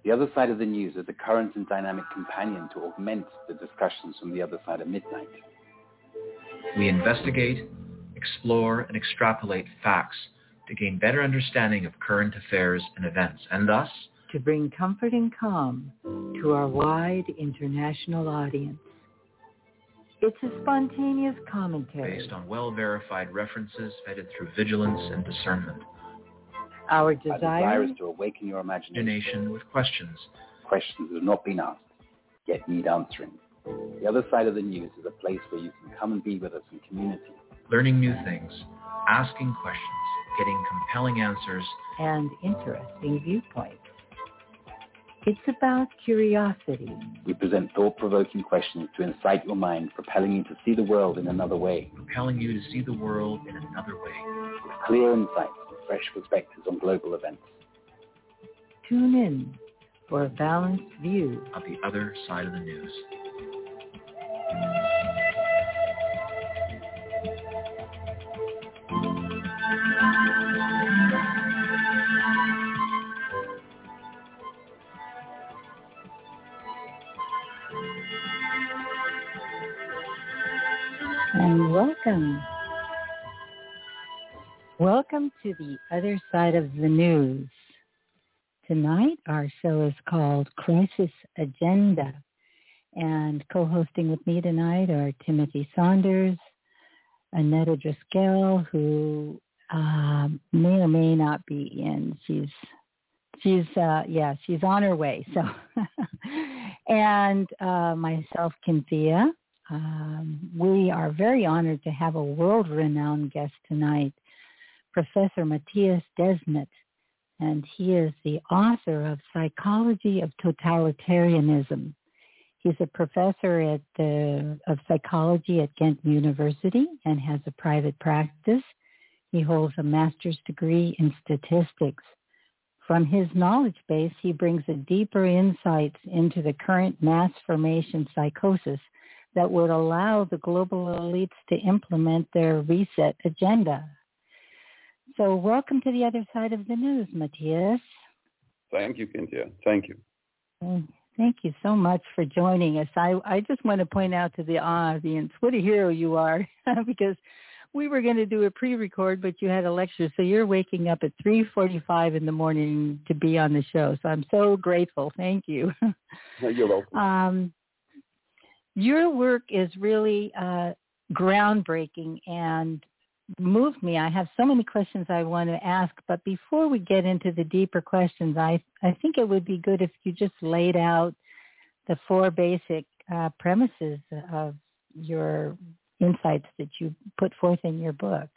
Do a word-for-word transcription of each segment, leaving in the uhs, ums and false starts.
The Other Side of the News is a current and dynamic companion to augment the discussions from the other side of midnight. We investigate, explore, and extrapolate facts to gain better understanding of current affairs and events, and thus to bring comfort and calm to our wide international audience. It's a spontaneous commentary based on well-verified references vetted through vigilance and discernment. Our Our desire, desire is to awaken your imagination. Imagination with questions. Questions that have not been asked, yet need answering. The Other Side of the News is a place where you can come and be with us in community. Learning new things, asking questions, getting compelling answers, and interesting viewpoints. It's about curiosity. We present thought-provoking questions to incite your mind, propelling you to see the world in another way. propelling you to see the world in another way. With clear insights and fresh perspectives on global events. Tune in for a balanced view of the other side of the news. And welcome. Welcome to the Other Side of the News. Tonight, our show is called Crisis Agenda. And co-hosting with me tonight are Timothy Saunders, Annetta Driscoll, who uh, may or may not be in. She's, she's, uh, yeah, she's on her way. So, and uh, myself, Cynthia. Um, we are very honored to have a world-renowned guest tonight, Professor Matthias Desmet, and he is the author of Psychology of Totalitarianism. He's a professor at the, of psychology at Ghent University and has a private practice. He holds a master's degree in statistics. From his knowledge base, he brings a deeper insights into the current mass formation psychosis that would allow the global elites to implement their reset agenda. So welcome to the Other Side of the News, Matthias. Thank you, Cynthia. Thank you. Thank you so much for joining us. I, I just want to point out to the audience what a hero you are, because we were going to do a pre-record, but you had a lecture, so you're waking up at three forty-five in the morning to be on the show. So I'm so grateful. Thank you. You're welcome. Um, Your work is really uh, groundbreaking and moved me. I have so many questions I want to ask, but before we get into the deeper questions, I, I think it would be good if you just laid out the four basic uh, premises of your insights that you put forth in your book.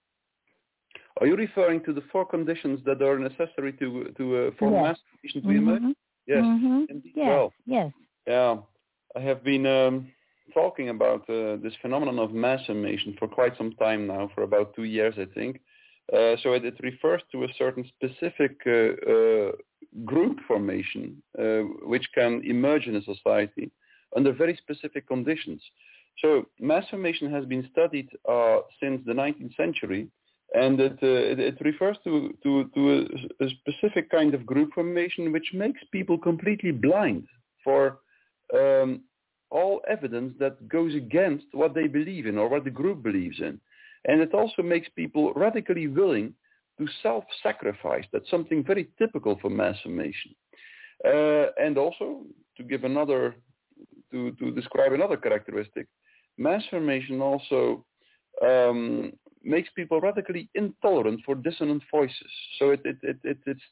Are you referring to the four conditions that are necessary to to uh, for yes. mass formation to emerge? Mm-hmm. Yes. Mm-hmm. Indeed. Yes. Well, yes. yeah. I have been um, talking about uh, this phenomenon of mass formation for quite some time now, for about two years, I think. Uh, so it, it refers to a certain specific uh, uh, group formation uh, which can emerge in a society under very specific conditions. So mass formation has been studied uh, since the nineteenth century, and it, uh, it, it refers to, to, to a, a specific kind of group formation which makes people completely blind for Um, all evidence that goes against what they believe in or what the group believes in. And it also makes people radically willing to self-sacrifice. That's something very typical for mass formation. Uh, and also, to give another, to, to describe another characteristic, mass formation also um, makes people radically intolerant for dissonant voices. So it, it, it, it, it's,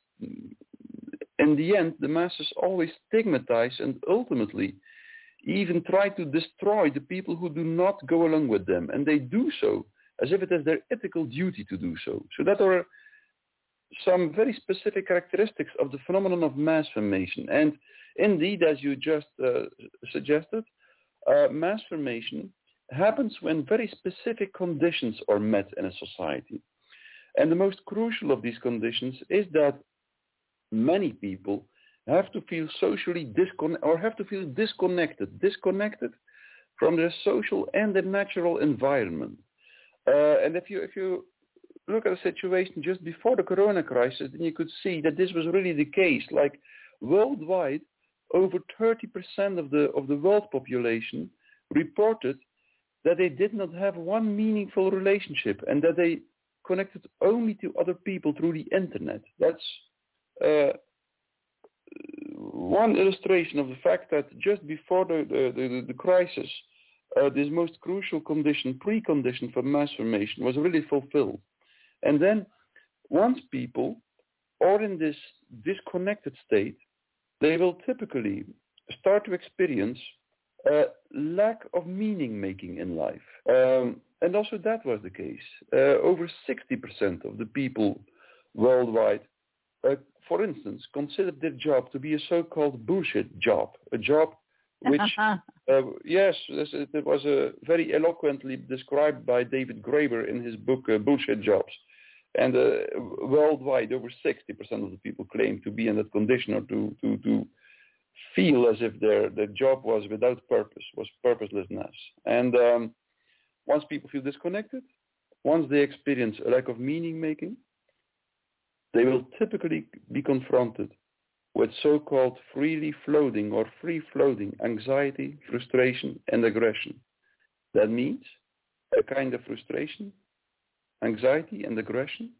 in the end, the masses always stigmatize and ultimately even try to destroy the people who do not go along with them. And they do so as if it is their ethical duty to do so. So that are some very specific characteristics of the phenomenon of mass formation. And indeed, as you just uh, suggested, uh, mass formation happens when very specific conditions are met in a society. And the most crucial of these conditions is that many people have to feel socially disconnected or have to feel disconnected, disconnected from their social and their natural environment. Uh, and if you if you look at a situation just before the corona crisis, then you could see that this was really the case. Like worldwide, over thirty percent of the, of the world population reported that they did not have one meaningful relationship and that they connected only to other people through the internet. That's uh, one illustration of the fact that just before the, the, the, the crisis, uh, this most crucial condition, precondition for mass formation was really fulfilled. And then once people are in this disconnected state, they will typically start to experience a lack of meaning making in life. Um, and also that was the case. Uh, over sixty percent of the people worldwide, uh, for instance, considered their job to be a so-called bullshit job, a job which, uh, yes, it was uh, very eloquently described by David Graeber in his book, uh, Bullshit Jobs. And uh, worldwide, over sixty percent of the people claim to be in that condition or to, to, to feel as if their, their job was without purpose, was purposelessness. And um, once people feel disconnected, once they experience a lack of meaning making, they will typically be confronted with so-called freely floating or free-floating anxiety, frustration, and aggression. That means a kind of frustration, anxiety, and aggression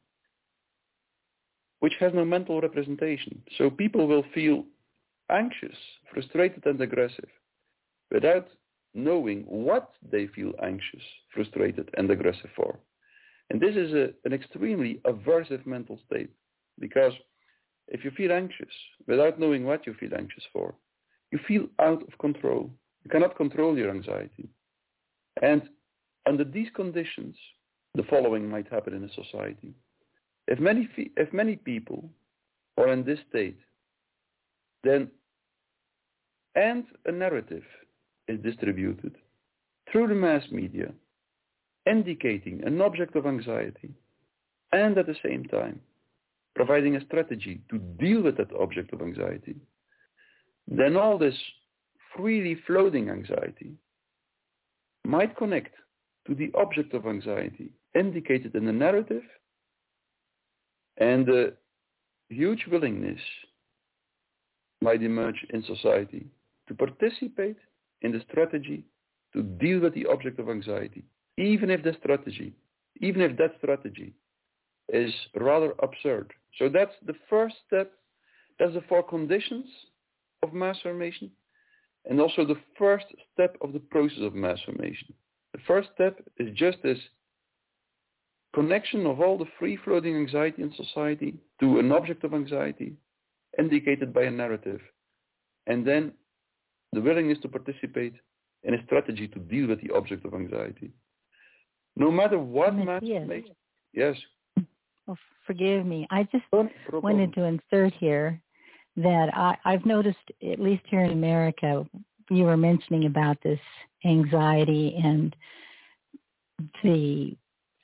which has no mental representation. So people will feel anxious, frustrated, and aggressive without knowing what they feel anxious, frustrated, and aggressive for. And this is a, an extremely aversive mental state, because if you feel anxious without knowing what you feel anxious for, you feel out of control. You cannot control your anxiety. And under these conditions, the following might happen in a society. If many, if many people are in this state, then and a narrative is distributed through the mass media, indicating an object of anxiety, and at the same time providing a strategy to deal with that object of anxiety, then all this freely floating anxiety might connect to the object of anxiety indicated in the narrative, and a huge willingness might emerge in society to participate in the strategy to deal with the object of anxiety, even if the strategy, even if that strategy is rather absurd. So that's the first step. That's the four conditions of mass formation, and also the first step of the process of mass formation. The first step is just this connection of all the free-floating anxiety in society to an object of anxiety indicated by a narrative, and then the willingness to participate in a strategy to deal with the object of anxiety. No matter what mass formation. Yes. Oh, forgive me. I just no wanted to insert here that I, I've noticed, at least here in America, you were mentioning about this anxiety and the,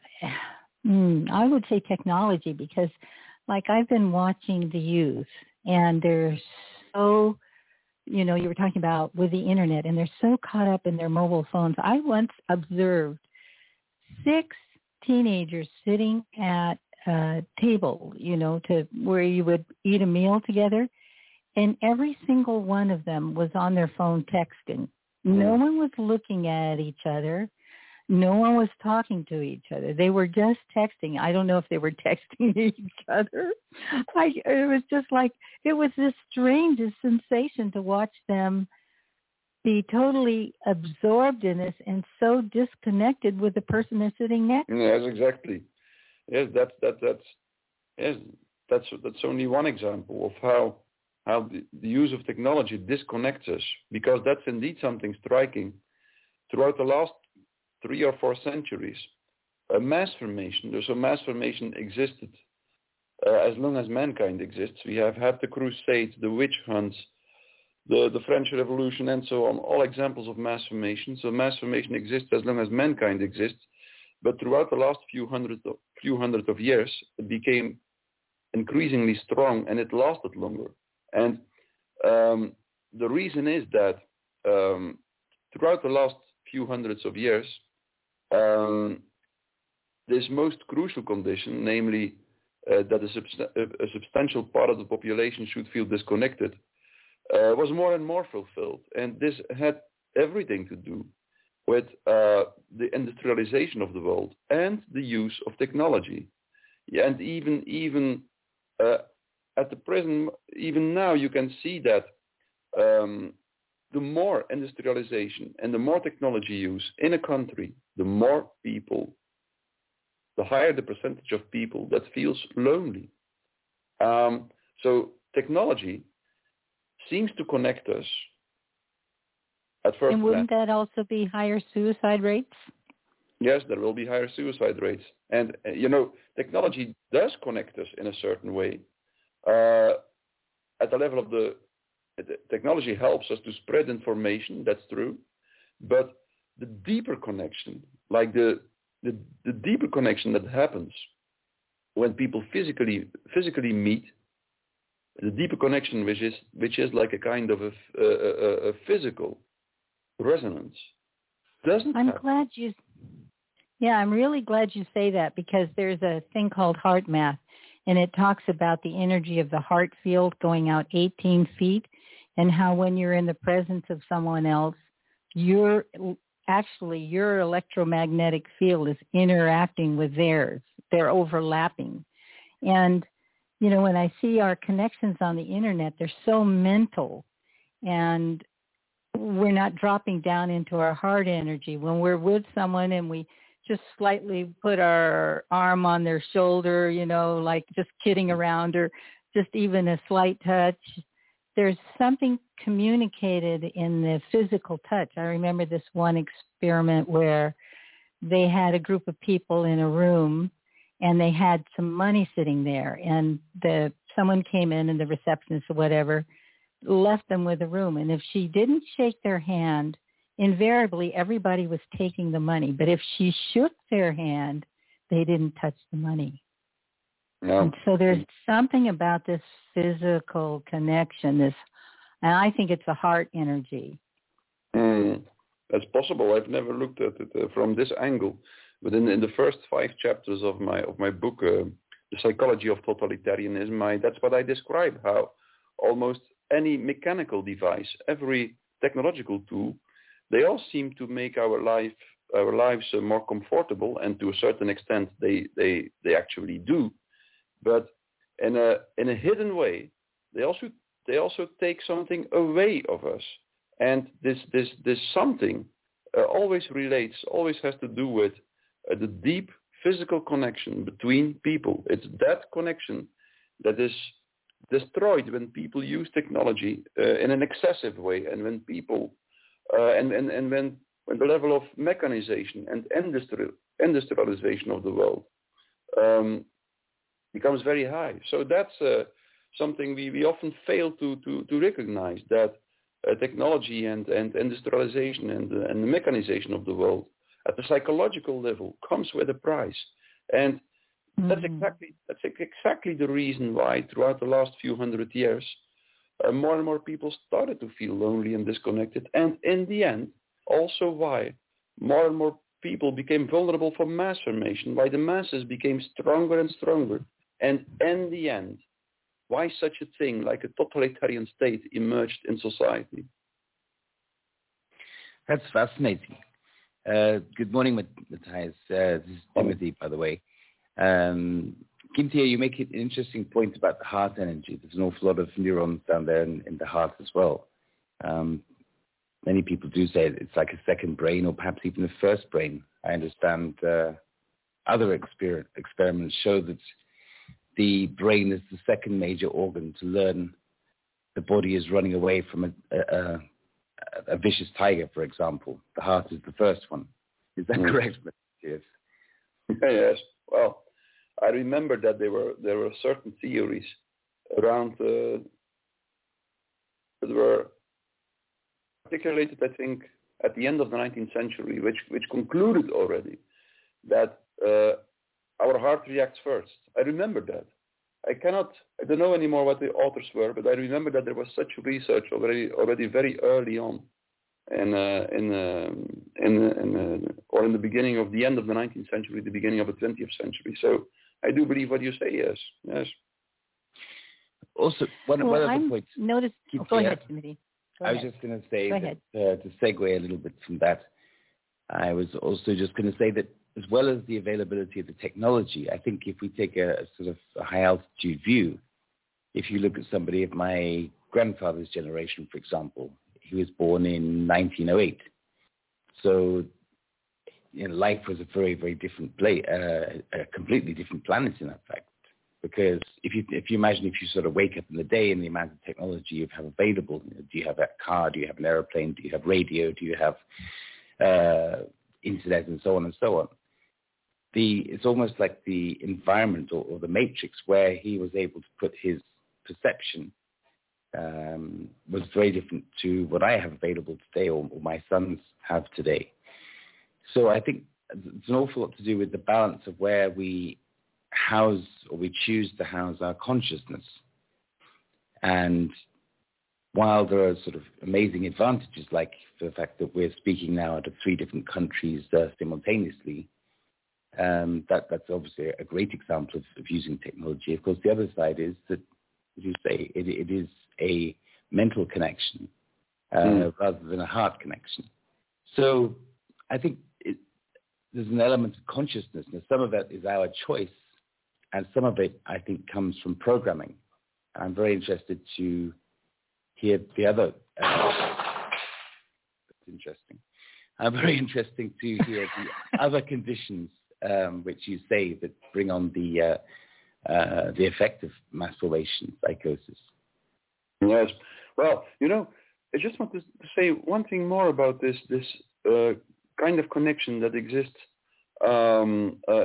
mm, I would say technology, because like I've been watching the youth and they're so, you know, you were talking about with the internet, and they're so caught up in their mobile phones. I once observed six teenagers sitting at a table, you know, to where you would eat a meal together, and every single one of them was on their phone texting. No one was looking at each other. No one was talking to each other. They were just texting. I don't know if they were texting each other. I, it was just like, it was the strangest sensation to watch them be totally absorbed in this and so disconnected with the person they're sitting next to. Yes, exactly. Yes, that's that, that's yes, that's that's only one example of how how the, the use of technology disconnects us, because that's indeed something striking. Throughout the last three or four centuries, a mass formation, so mass formation existed uh, as long as mankind exists. We have had the Crusades, the witch hunts, the, the French Revolution, and so on, all examples of mass formation. So mass formation exists as long as mankind exists, but throughout the last few hundred of, few hundred of years, it became increasingly strong and it lasted longer. And um, the reason is that um, throughout the last few hundreds of years, um, this most crucial condition, namely uh, that a, subst- a substantial part of the population should feel disconnected, uh, was more and more fulfilled. And this had everything to do with uh, the industrialization of the world and the use of technology. Yeah, and even even uh, at the present, even now, you can see that um, the more industrialization and the more technology use in a country, the more people, the higher the percentage of people that feels lonely. Um, so technology seems to connect us at first. And wouldn't that also be higher suicide rates? Yes, there will be higher suicide rates. And, uh, you know, technology does connect us in a certain way. Uh, at the level of the, the technology helps us to spread information, that's true. But the deeper connection, like the, the, the deeper connection that happens when people physically physically meet, the deeper connection which is which is like a kind of a, a, a physical resonance, doesn't I'm happen. glad you, yeah, I'm really glad you say that, because there's a thing called heart math, and it talks about the energy of the heart field going out eighteen feet, and how when you're in the presence of someone else, you're actually, your electromagnetic field is interacting with theirs. They're overlapping. And, you know, when I see our connections on the internet, they're so mental, and we're not dropping down into our heart energy. When we're with someone and we just slightly put our arm on their shoulder, you know, like just kidding around, or just even a slight touch, there's something communicated in the physical touch. I remember this one experiment where they had a group of people in a room and they had some money sitting there, and the someone came in, and the receptionist or whatever left them with a room. And if she didn't shake their hand, invariably everybody was taking the money. But if she shook their hand, they didn't touch the money. No. And so there's something about this physical connection, this, and I think it's a heart energy. Mm, that's possible. I've never looked at it uh, from this angle. But in, in the first five chapters of my of my book, uh, The Psychology of Totalitarianism, I, that's what I describe, how almost any mechanical device, every technological tool, they all seem to make our life our lives uh, more comfortable, and to a certain extent they, they, they actually do. But in a in a hidden way, they also they also take something away of us, and this this this something uh, always relates, always has to do with uh, the deep physical connection between people. It's that connection that is destroyed when people use technology uh, in an excessive way, and when people uh, and, and and when when the level of mechanization and industri- industrialization of the world um, becomes very high. So that's uh, something we, we often fail to, to, to recognize, that uh, technology and, and industrialization and, uh, and the mechanization of the world at the psychological level comes with a price. And mm-hmm. that's exactly that's exactly the reason why throughout the last few hundred years, uh, more and more people started to feel lonely and disconnected. And in the end, also why more and more people became vulnerable for mass formation, why the masses became stronger and stronger. And in the end, why such a thing like a totalitarian state emerged in society. That's fascinating. Uh, good morning, Matthias. Uh, this is Timothy, by the way. Um, Kimtia, you make an interesting point about the heart energy. There's an awful lot of neurons down there in, in the heart as well. Um, many people do say it's like a second brain, or perhaps even a first brain. I understand uh, other exper- experiments show that the brain is the second major organ to learn the body is running away from a, a, a, a vicious tiger, for example. The heart is the first one. Is that mm. correct? Yes. Yes. Well, I remember that there were there were certain theories around uh, that were articulated, I think, at the end of the nineteenth century, which which concluded already that uh, our heart reacts first. I remember that. I cannot, I don't know anymore what the authors were, but I remember that there was such research already, already very early on, in, uh, in, uh, in, in uh, or in the beginning of the end of the nineteenth century, the beginning of the twentieth century. So I do believe what you say. Yes, yes. also, one, well, one other I'm point. Notice, oh, go ahead, Timothy. Go I ahead. was just going to say, go that, uh, to segue a little bit from that, I was also just going to say that as well as the availability of the technology, I think if we take a, a sort of a high altitude view, if you look at somebody of my grandfather's generation, for example, he was born in nineteen oh eight. So you know, life was a very, very different place, uh, a completely different planet in that fact. Because if you if you imagine if you sort of wake up in the day and the amount of technology you have available, you know, do you have a car, do you have an airplane, do you have radio, do you have uh, internet, and so on and so on. The it's almost like the environment or, or the matrix where he was able to put his perception um, was very different to what I have available today or, or my sons have today. So I think it's an awful lot to do with the balance of where we house or we choose to house our consciousness. And while there are sort of amazing advantages, like the fact that we're speaking now out of three different countries uh, simultaneously, um, that, that's obviously a great example of, of using technology. Of course, the other side is that, as you say, it, it is a mental connection uh, mm. rather than a heart connection. So I think it, there's an element of consciousness. Now, some of that is our choice, and some of it, I think, comes from programming. I'm very interested to hear the other. Uh, that's interesting. I'm very interested to hear the other conditions um, which you say that bring on the uh, uh, the effect of mass formation psychosis. Yes. Well, you know, I just want to say one thing more about this this uh, kind of connection that exists um, uh,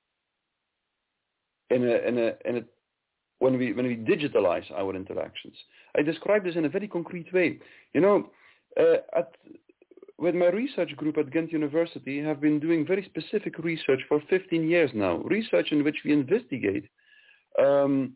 in a in a in a when we when we digitalize our interactions. I describe this in a very concrete way. You know, uh, at with my research group at Ghent University, have been doing very specific research for fifteen years now. Research in which we investigate um,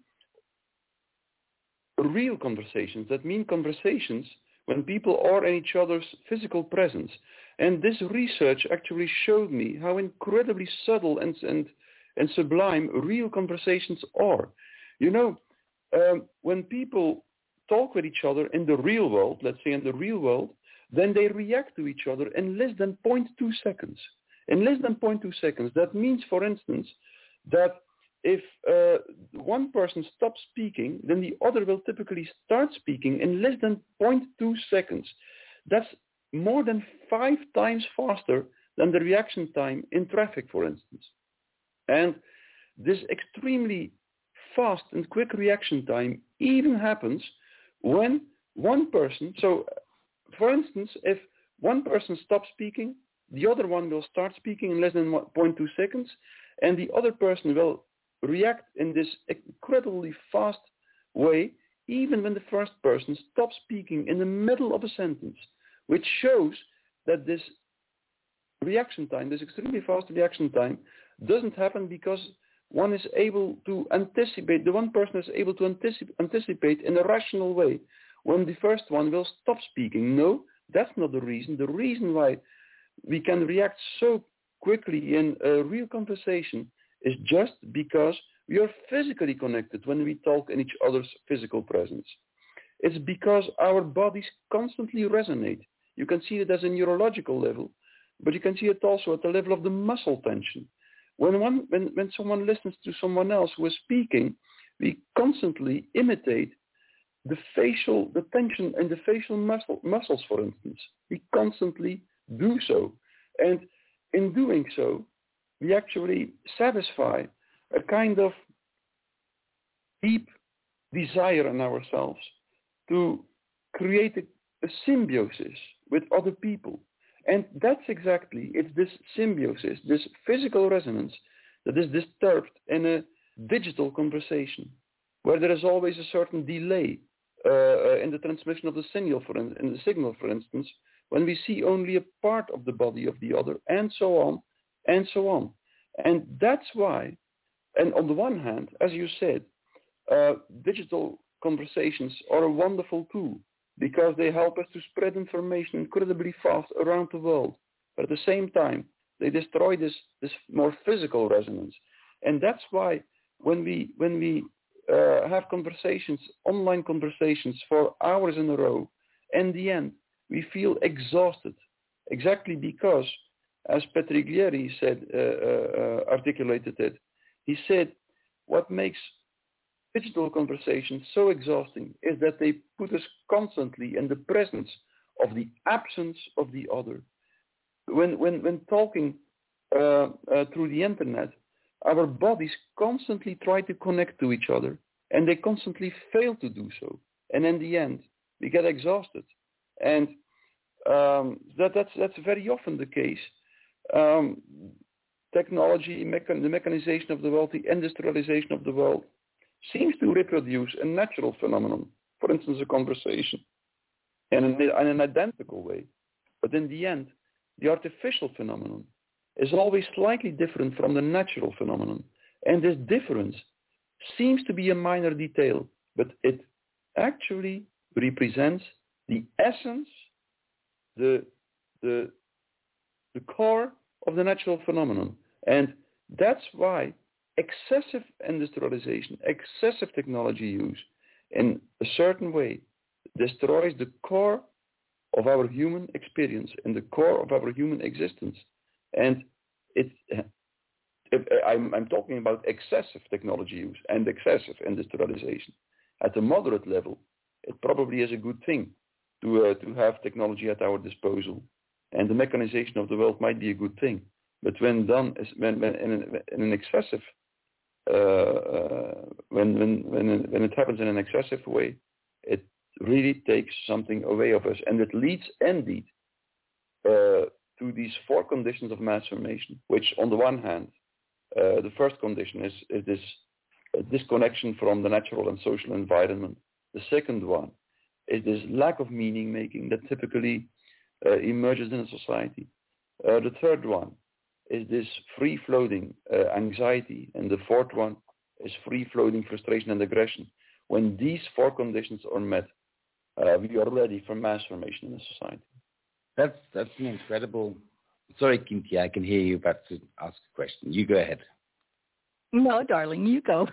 real conversations. That mean conversations when people are in each other's physical presence. And this research actually showed me how incredibly subtle and and, and sublime real conversations are. You know, um, when people talk with each other in the real world, let's say in the real world, then they react to each other in less than zero point two seconds. In less than zero point two seconds. That means, for instance, that if uh, one person stops speaking, then the other will typically start speaking in less than zero point two seconds. That's more than five times faster than the reaction time in traffic, for instance. And this extremely fast and quick reaction time even happens when one person, so for instance, if one person stops speaking, the other one will start speaking in less than zero point two seconds, and the other person will react in this incredibly fast way, even when the first person stops speaking in the middle of a sentence, which shows that this reaction time, this extremely fast reaction time, doesn't happen because one is able to anticipate, the one person is able to anticip- anticipate in a rational way when the first one will stop speaking. No, that's not the reason. The reason why we can react so quickly in a real conversation is just because we are physically connected when we talk in each other's physical presence. It's because our bodies constantly resonate. You can see it as a neurological level, but you can see it also at the level of the muscle tension. When one, when, when someone listens to someone else who is speaking, we constantly imitate the facial, the tension in the facial muscle, muscles, for instance. We constantly do so. And in doing so, we actually satisfy a kind of deep desire in ourselves to create a, a symbiosis with other people. And that's exactly, it's this symbiosis, this physical resonance that is disturbed in a digital conversation, where there is always a certain delay uh, in the transmission of the signal, for in, in the signal, for instance, when we see only a part of the body of the other, and so on, and so on. And that's why, and on the one hand, as you said, uh, digital conversations are a wonderful tool, because they help us to spread information incredibly fast around the world. But at the same time, they destroy this, this more physical resonance. And that's why when we, when we uh, have conversations, online conversations for hours in a row. In the end, we feel exhausted, exactly because, as Petriglieri said, uh, uh, articulated it, he said, what makes digital conversations so exhausting is that they put us constantly in the presence of the absence of the other. When, when, when talking uh, uh, through the internet, our bodies constantly try to connect to each other, and they constantly fail to do so. And in the end, we get exhausted. And um, that, that's, that's very often the case. Um, technology, mechan- the mechanization of the world, the industrialization of the world, seems to reproduce a natural phenomenon, for instance, a conversation, in an, in an identical way. But in the end, the artificial phenomenon is always slightly different from the natural phenomenon. And this difference seems to be a minor detail, but it actually represents the essence, the, the, the core of the natural phenomenon. And that's why excessive industrialization, excessive technology use in a certain way destroys the core of our human experience and the core of our human existence. And it, if, I'm, I'm talking about excessive technology use and excessive industrialization. At a moderate level, it probably is a good thing to, uh, to have technology at our disposal. And the mechanization of the world might be a good thing. But when done when, when in, an, in an excessive, uh, uh, when, when, when, when it happens in an excessive way, it really takes something away of us. And it leads indeed uh, to these four conditions of mass formation, which on the one hand, uh, the first condition is, is this uh, disconnection from the natural and social environment. The second one is this lack of meaning making that typically uh, emerges in a society. Uh, the third one is this free-floating uh, anxiety, and the fourth one is free-floating frustration and aggression. When these four conditions are met, uh, we are ready for mass formation in a society. That's that's an incredible. Sorry, Kinti, I can hear you about to ask a question. You go ahead. No, darling, you go.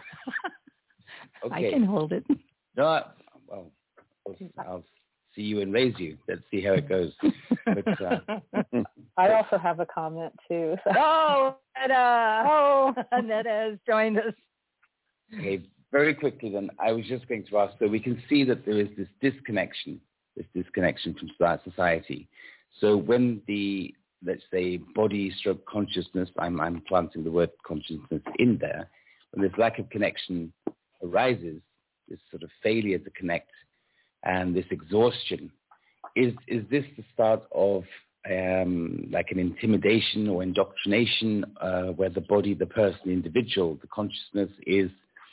Okay. I can hold it. No, I, well, I'll see you and raise you. Let's see how it goes. But, uh, I also have a comment too. So. Oh, Netta! Oh, Netta has joined us. Okay, very quickly then, I was just going to ask, so we can see that there is this disconnection, this disconnection from society. So when the, let's say, body stroke consciousness, I'm, I'm planting the word consciousness in there, when this lack of connection arises, this sort of failure to connect and this exhaustion, is, is this the start of um, like an intimidation or indoctrination uh, where the body, the person, the individual, the consciousness is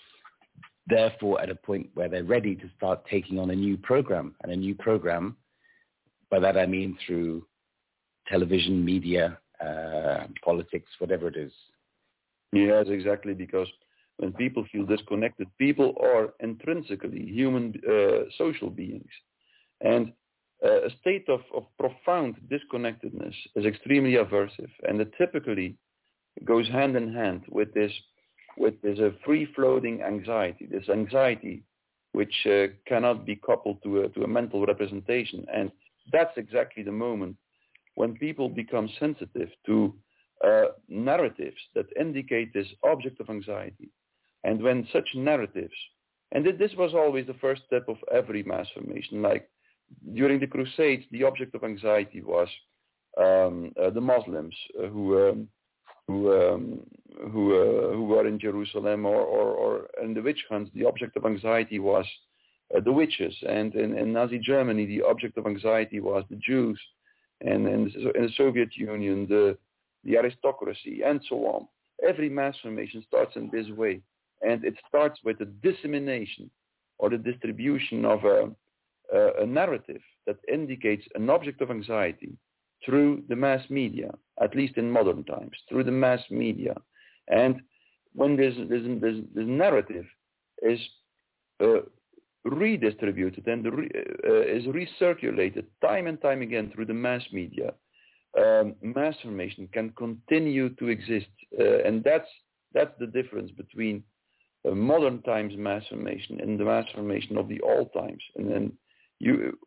therefore at a point where they're ready to start taking on a new program, and a new program, by that I mean through television, media, uh, politics, whatever it is. Yes, exactly, because when people feel disconnected, people are intrinsically human uh, social beings. And uh, a state of, of profound disconnectedness is extremely aversive, and it typically goes hand in hand with this with this uh, free-floating anxiety, this anxiety which uh, cannot be coupled to a, to a mental representation. And that's exactly the moment when people become sensitive to uh, narratives that indicate this object of anxiety. And when such narratives, and this was always the first step of every mass formation, like during the Crusades, the object of anxiety was um, uh, the Muslims uh, who um, who um, who uh, who were in Jerusalem, or, or, or in the witch hunts, the object of anxiety was uh, the witches, and in, in Nazi Germany, the object of anxiety was the Jews, and in, in the Soviet Union, the the aristocracy, and so on. Every mass formation starts in this way, and it starts with the dissemination or the distribution of a, a, a narrative that indicates an object of anxiety through the mass media, at least in modern times, through the mass media. And when this, this, this, this narrative is uh, redistributed and re, uh, is recirculated time and time again through the mass media, um, mass formation can continue to exist. Uh, and that's, that's the difference between uh, modern times mass formation and the mass formation of the old times. And then you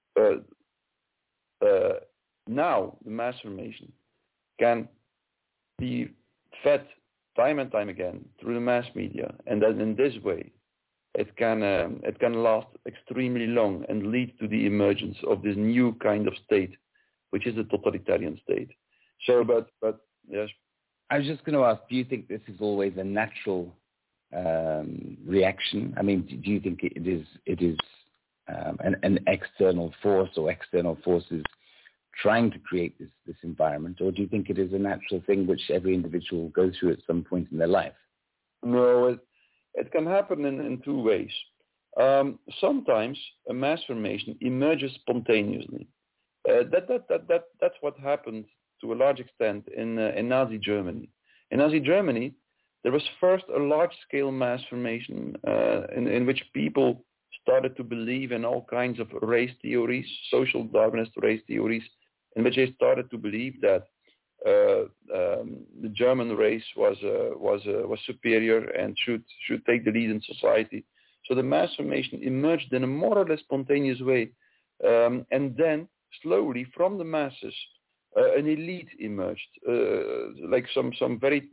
uh, uh, now the mass formation can be fed time and time again through the mass media, and that in this way it can um, it can last extremely long and lead to the emergence of this new kind of state, which is a totalitarian state. So, but but yes. I was just going to ask, do you think this is always a natural um, reaction? I mean, do you think it is it is um, an, an external force or external forces trying to create this, this environment, or do you think it is a natural thing which every individual goes through at some point in their life? No, it, it can happen in, in two ways. Um, sometimes a mass formation emerges spontaneously. Uh, that, that, that, that, that's what happened to a large extent in, uh, in Nazi Germany. In Nazi Germany, there was first a large-scale mass formation uh, in, in which people started to believe in all kinds of race theories, social Darwinist race theories, in which they started to believe that uh, um, the German race was uh, was uh, was superior and should should take the lead in society. So the mass formation emerged in a more or less spontaneous way, um, and then slowly from the masses, uh, an elite emerged, uh, like some some very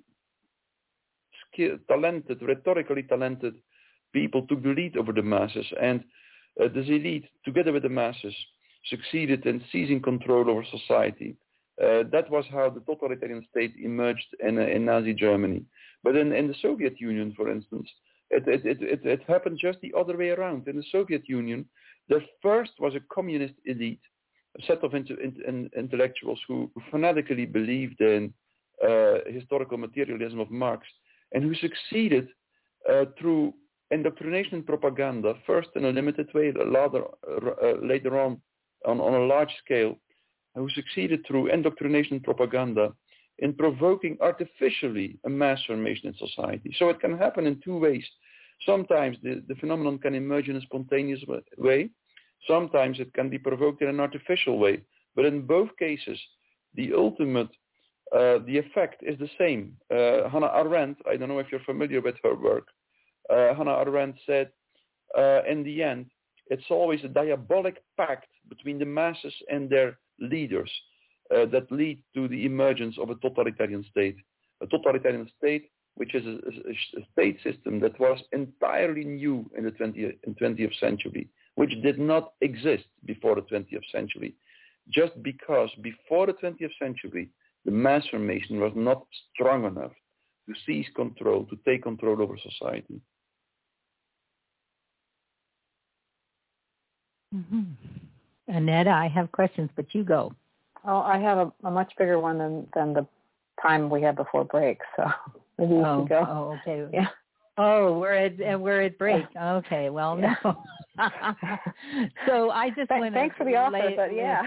skill, talented, rhetorically talented people took the lead over the masses, and uh, this elite, together with the masses, succeeded in seizing control over society. Uh, that was how the totalitarian state emerged in, uh, in Nazi Germany. But in, in the Soviet Union, for instance, it, it, it, it, it happened just the other way around. In the Soviet Union, there first was a communist elite, a set of inter, in, intellectuals who fanatically believed in uh, historical materialism of Marx, and who succeeded uh, through indoctrination and propaganda, first in a limited way, later, uh, later on, on on a large scale, who succeeded through indoctrination and propaganda in provoking artificially a mass formation in society. So it can happen in two ways. Sometimes the, the phenomenon can emerge in a spontaneous way. Sometimes it can be provoked in an artificial way. But in both cases, the ultimate, uh, the effect is the same. Uh, Hannah Arendt, I don't know if you're familiar with her work, uh, Hannah Arendt said, uh, in the end, it's always a diabolic pact between the masses and their leaders uh, that lead to the emergence of a totalitarian state. A totalitarian state, which is a, a, a state system that was entirely new in the twentieth, in twentieth century, which did not exist before the twentieth century, just because before the twentieth century, the mass formation was not strong enough to seize control, to take control over society. Mm-hmm. Annette, I have questions, but you go. Oh, I have a, a much bigger one than, than the time we had before break, so maybe you oh, should go. Oh, okay. Yeah. Oh, we're at we're at break. Okay, well, yeah. no. So I just Th- want to thanks for the offer, lay, but yeah.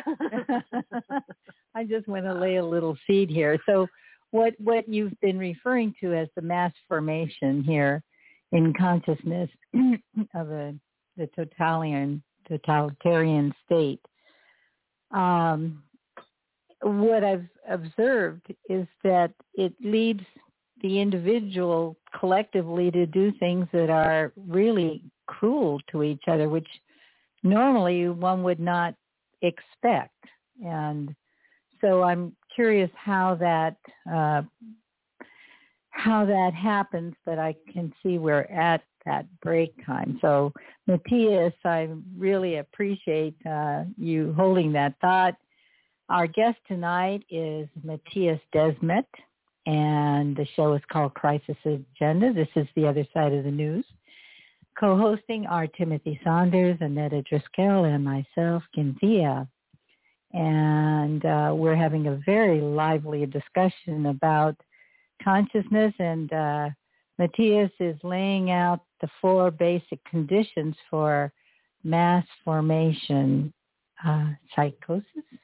I just want to lay a little seed here. So, what what you've been referring to as the mass formation here in consciousness of a the totalitarian totalitarian state. Um, what I've observed is that it leads the individual collectively to do things that are really cruel to each other, which normally one would not expect. And so I'm curious how that uh, how that happens, but I can see we're at that break time. So Matthias, I really appreciate uh, you holding that thought. Our guest tonight is Matthias Desmet, and the show is called Crisis Agenda. This is The Other Side of the News. Co-hosting are Timothy Saunders, Annette Driscoll, and myself, Kintia. And uh, we're having a very lively discussion about consciousness, and uh, Matthias is laying out the four basic conditions for mass formation uh, psychosis.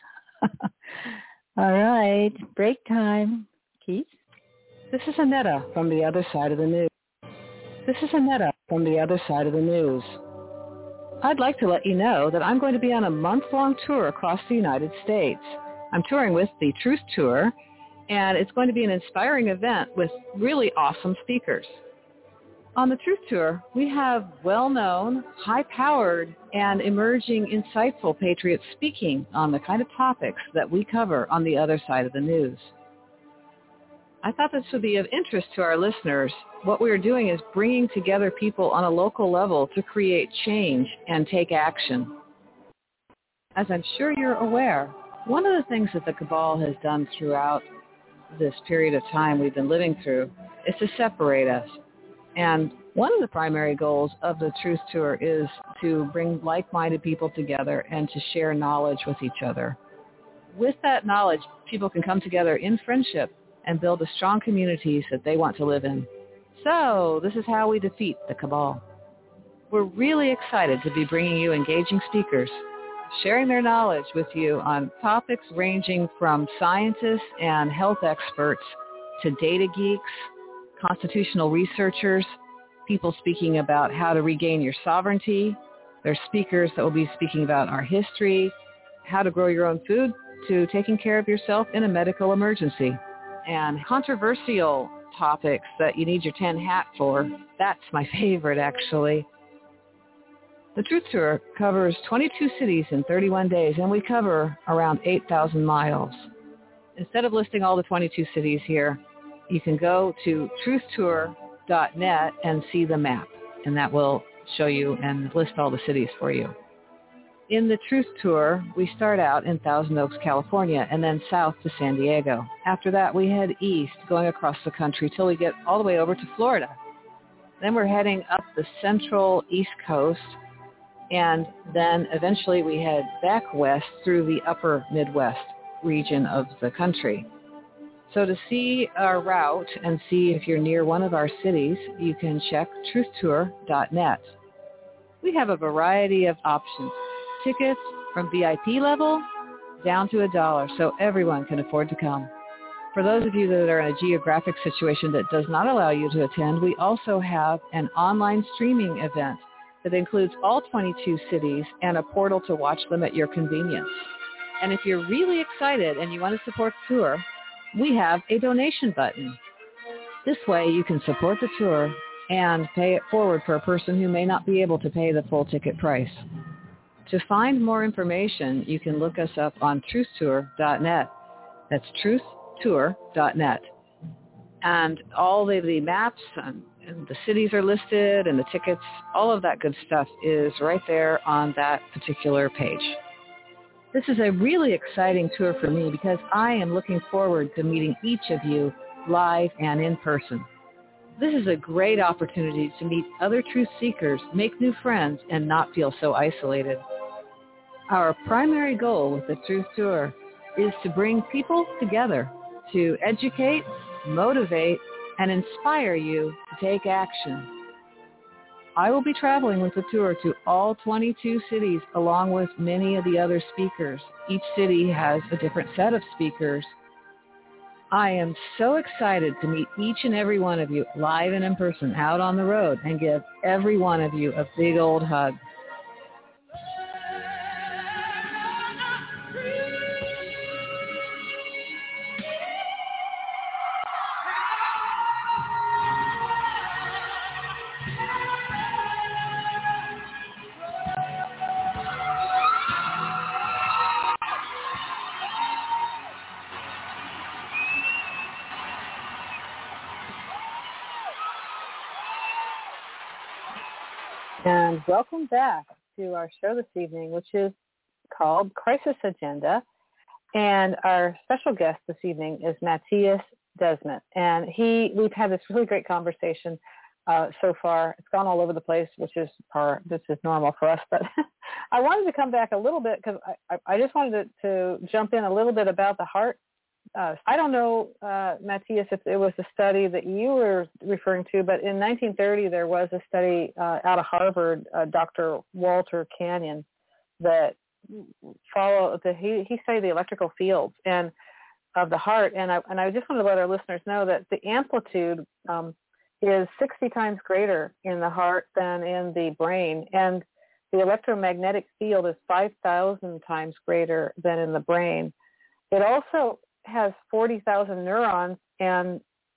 All right, break time. Keith? This is Annette from The Other Side of the News. This is Annette from The Other Side of the News. I'd like to let you know that I'm going to be on a month-long tour across the United States. I'm touring with the Truth Tour, and it's going to be an inspiring event with really awesome speakers. On the Truth Tour, we have well-known, high-powered, and emerging insightful patriots speaking on the kind of topics that we cover on the other side of the news. I thought this would be of interest to our listeners. What we are doing is bringing together people on a local level to create change and take action. As I'm sure you're aware, one of the things that the cabal has done throughout this period of time we've been living through is to separate us. And one of the primary goals of the Truth Tour is to bring like-minded people together and to share knowledge with each other. With that knowledge, people can come together in friendship and build the strong communities that they want to live in. So this is how we defeat the cabal. We're really excited to be bringing you engaging speakers, sharing their knowledge with you on topics ranging from scientists and health experts to data geeks, constitutional researchers, people speaking about how to regain your sovereignty. There's speakers that will be speaking about our history, how to grow your own food, to taking care of yourself in a medical emergency. And controversial topics that you need your tin hat for. That's my favorite, actually. The Truth Tour covers twenty-two cities in thirty-one days, and we cover around eight thousand miles. Instead of listing all the twenty-two cities here, you can go to truth tour dot net and see the map, and that will show you and list all the cities for you. In the Truth Tour, we start out in Thousand Oaks, California, and then south to San Diego. After that, we head east, going across the country till we get all the way over to Florida. Then we're heading up the central East Coast, and then eventually we head back west through the upper Midwest region of the country. So to see our route and see if you're near one of our cities, you can check truth tour dot net. We have a variety of options. Tickets from V I P level down to a dollar, so everyone can afford to come. For those of you that are in a geographic situation that does not allow you to attend, we also have an online streaming event that includes all twenty-two cities and a portal to watch them at your convenience. And if you're really excited and you want to support the tour, we have a donation button. This way you can support the tour and pay it forward for a person who may not be able to pay the full ticket price. To find more information, you can look us up on truth tour dot net. That's truth tour dot net. And all of the maps and, and the cities are listed and the tickets, all of that good stuff is right there on that particular page. This is a really exciting tour for me because I am looking forward to meeting each of you live and in person. This is a great opportunity to meet other truth seekers, make new friends, and not feel so isolated. Our primary goal with the Truth Tour is to bring people together, to educate, motivate, and inspire you to take action. I will be traveling with the tour to all twenty-two cities along with many of the other speakers. Each city has a different set of speakers. I am so excited to meet each and every one of you live and in person out on the road and give every one of you a big old hug. And welcome back to our show this evening, which is called Crisis Agenda. And our special guest this evening is Matthias Desmet. And he, we've had this really great conversation uh, so far. It's gone all over the place, which is our, this is normal for us. But I wanted to come back a little bit because I, I just wanted to, to jump in a little bit about the heart. Uh, I don't know, uh, Matthias, if it was the study that you were referring to, but in nineteen thirty there was a study uh, out of Harvard, uh, Doctor Walter Canyon, that follow the he he studied the electrical fields and of the heart, and I and I just wanted to let our listeners know that the amplitude um, is sixty times greater in the heart than in the brain, and the electromagnetic field is five thousand times greater than in the brain. It also has forty thousand neurons, and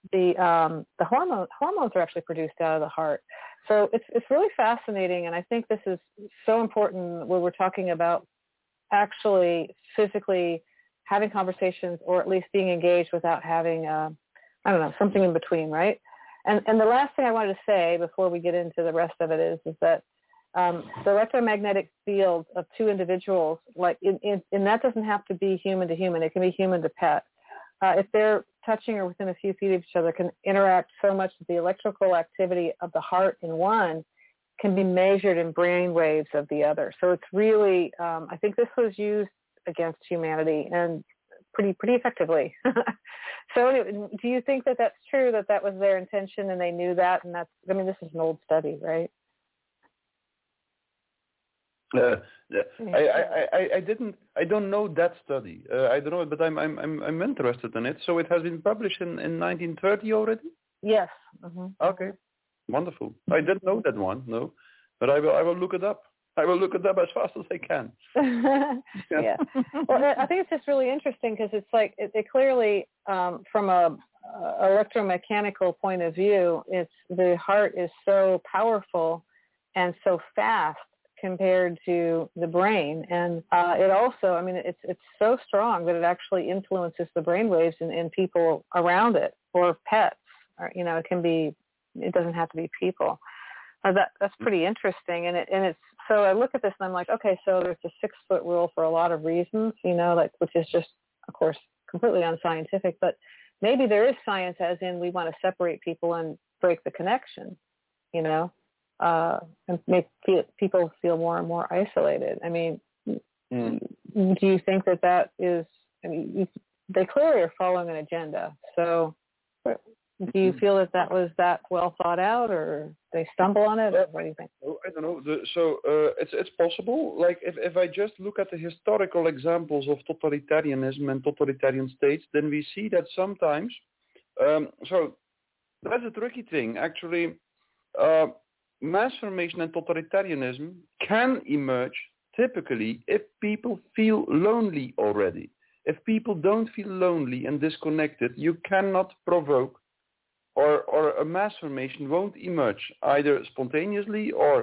the um, the hormone, hormones are actually produced out of the heart. So it's it's really fascinating, and I think this is so important when we're talking about actually physically having conversations, or at least being engaged without having, uh, I don't know, something in between, right? And and the last thing I wanted to say before we get into the rest of it is is that um, the electromagnetic field of two individuals, like, in, in, and that doesn't have to be human to human. It can be human to pet. Uh, if they're touching or within a few feet of each other, can interact so much that the electrical activity of the heart in one can be measured in brain waves of the other. So it's really, um, I think this was used against humanity and pretty pretty effectively. So anyway, do you think that that's true, that that was their intention and they knew that? And that's, I mean, this is an old study, right? Uh, I, I, I, I didn't I don't know that study. Uh, I don't know it, but I'm I'm I'm I'm interested in it. So it has been published in, in nineteen thirty already? Yes. Mm-hmm. Okay. Wonderful. I didn't know that one, no. But I will I will look it up. I will look it up as fast as I can. Yeah. yeah. Well, I think it's just really interesting because it's like it, it clearly, um, from a, a electromechanical point of view, it's the heart is so powerful and so fast compared to the brain, and uh, it also, I mean, it's it's so strong that it actually influences the brain waves in, in people around it, or pets, or, you know, it can be, it doesn't have to be people. Uh, that that's pretty interesting, and it and it's so I look at this and I'm like, okay, so there's a six foot rule for a lot of reasons, you know, like, which is just, of course, completely unscientific, but maybe there is science, as in we want to separate people and break the connection, you know. Uh, and make feel, people feel more and more isolated. I mean, mm. do you think that that is, I mean, you, they clearly are following an agenda. So do you feel that that was that well thought out, or they stumble on it? Or what do you think? I don't know. The, so uh, it's it's possible. Like if, if I just look at the historical examples of totalitarianism and totalitarian states, then we see that sometimes, um, so that's a tricky thing. Actually, uh, mass formation and totalitarianism can emerge typically if people feel lonely already. If people don't feel lonely and disconnected, you cannot provoke, or, or a mass formation won't emerge either spontaneously or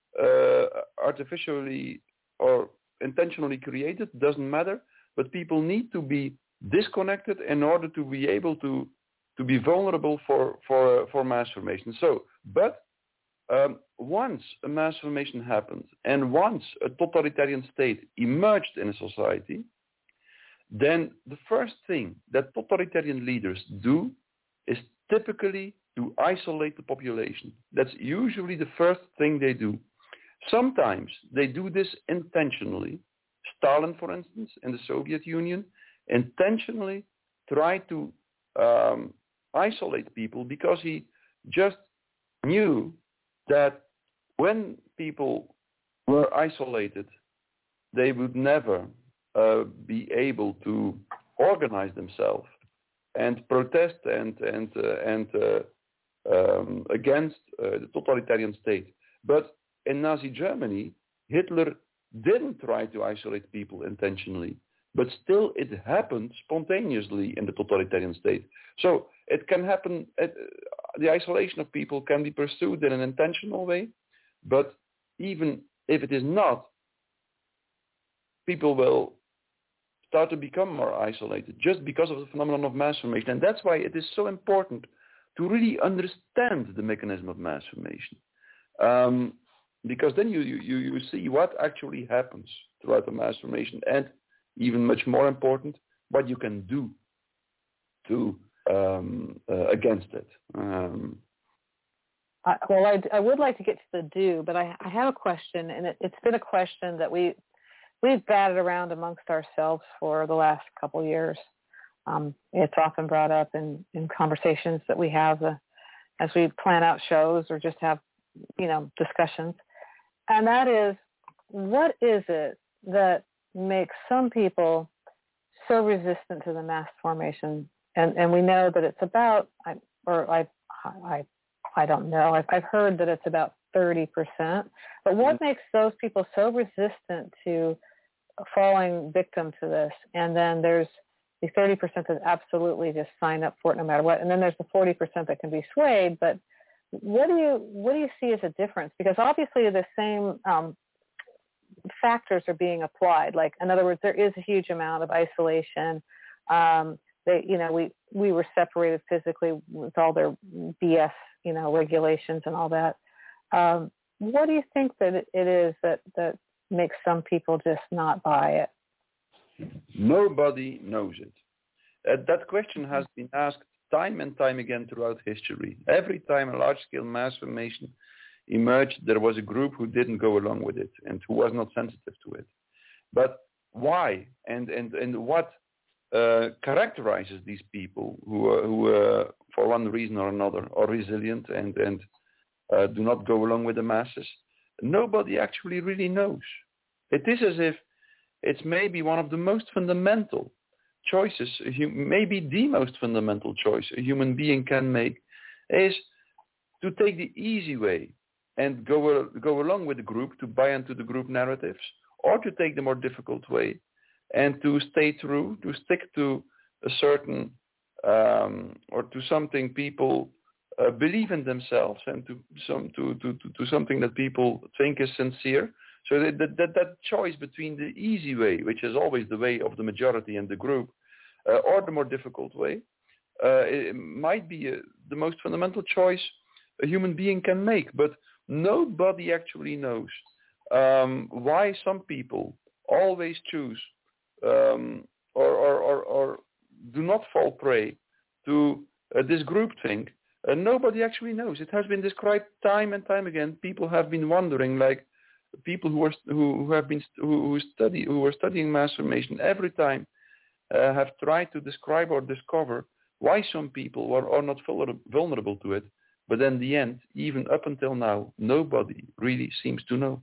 uh, artificially or intentionally created, doesn't matter, but people need to be disconnected in order to be able to, to be vulnerable for, for, for mass formation. So, but Um, once a mass formation happened and once a totalitarian state emerged in a society, then the first thing that totalitarian leaders do is typically to isolate the population. That's usually the first thing they do. Sometimes they do this intentionally. Stalin, for instance, in the Soviet Union, intentionally tried to um, isolate people because he just knew that when people were isolated, they would never uh, be able to organize themselves and protest and and uh, and uh, um, against uh, the totalitarian state. But in Nazi Germany, Hitler didn't try to isolate people intentionally, but still it happened spontaneously in the totalitarian state. So it can happen. At, the isolation of people can be pursued in an intentional way, but even if it is not, people will start to become more isolated just because of the phenomenon of mass formation. And that's why it is so important to really understand the mechanism of mass formation. Um, because then you, you, you see what actually happens throughout the mass formation, and even much more important, what you can do to Um, uh, against it. Um, I, well, I, I would like to get to the do, but I, I have a question, and it, it's been a question that we we've batted around amongst ourselves for the last couple of years. Um, it's often brought up in, in conversations that we have uh, as we plan out shows or just have, you know, discussions, and that is, what is it that makes some people so resistant to the mass formation? And and we know that it's about, or I I I don't know. I've I've heard that it's about thirty percent. But what makes those people so resistant to falling victim to this? And then there's the thirty percent that absolutely just sign up for it no matter what, and then there's the forty percent that can be swayed. But what do you what do you see as a difference? Because obviously the same um, factors are being applied. Like, in other words, there is a huge amount of isolation. Um, they, you know, we we were separated physically with all their B S, you know, regulations and all that. Um, what do you think that it is that that makes some people just not buy it? Nobody knows it. Uh, that question has been asked time and time again throughout history. Every time a large-scale mass formation emerged, there was a group who didn't go along with it and who was not sensitive to it. But why and and and what uh, characterizes these people who uh, who uh, for one reason or another are resilient and and uh, do not go along with the masses? Nobody actually really knows. It is as if it's maybe one of the most fundamental choices, maybe the most fundamental choice a human being can make, is to take the easy way and go go along with the group, to buy into the group narratives, or to take the more difficult way and to stay true, to stick to a certain um, or to something people uh, believe in themselves, and to some to, to, to, to something that people think is sincere. So that, that that choice between the easy way, which is always the way of the majority and the group, uh, or the more difficult way, uh, it might be a, the most fundamental choice a human being can make. But nobody actually knows um, why some people always choose um, or, or, or, or do not fall prey to uh, this groupthink. Uh, nobody actually knows. It has been described time and time again. People have been wondering, like, people who are who, who have been who, who study who were studying mass formation every time uh, have tried to describe or discover why some people are, are not vulnerable to it. But in the end, even up until now, nobody really seems to know.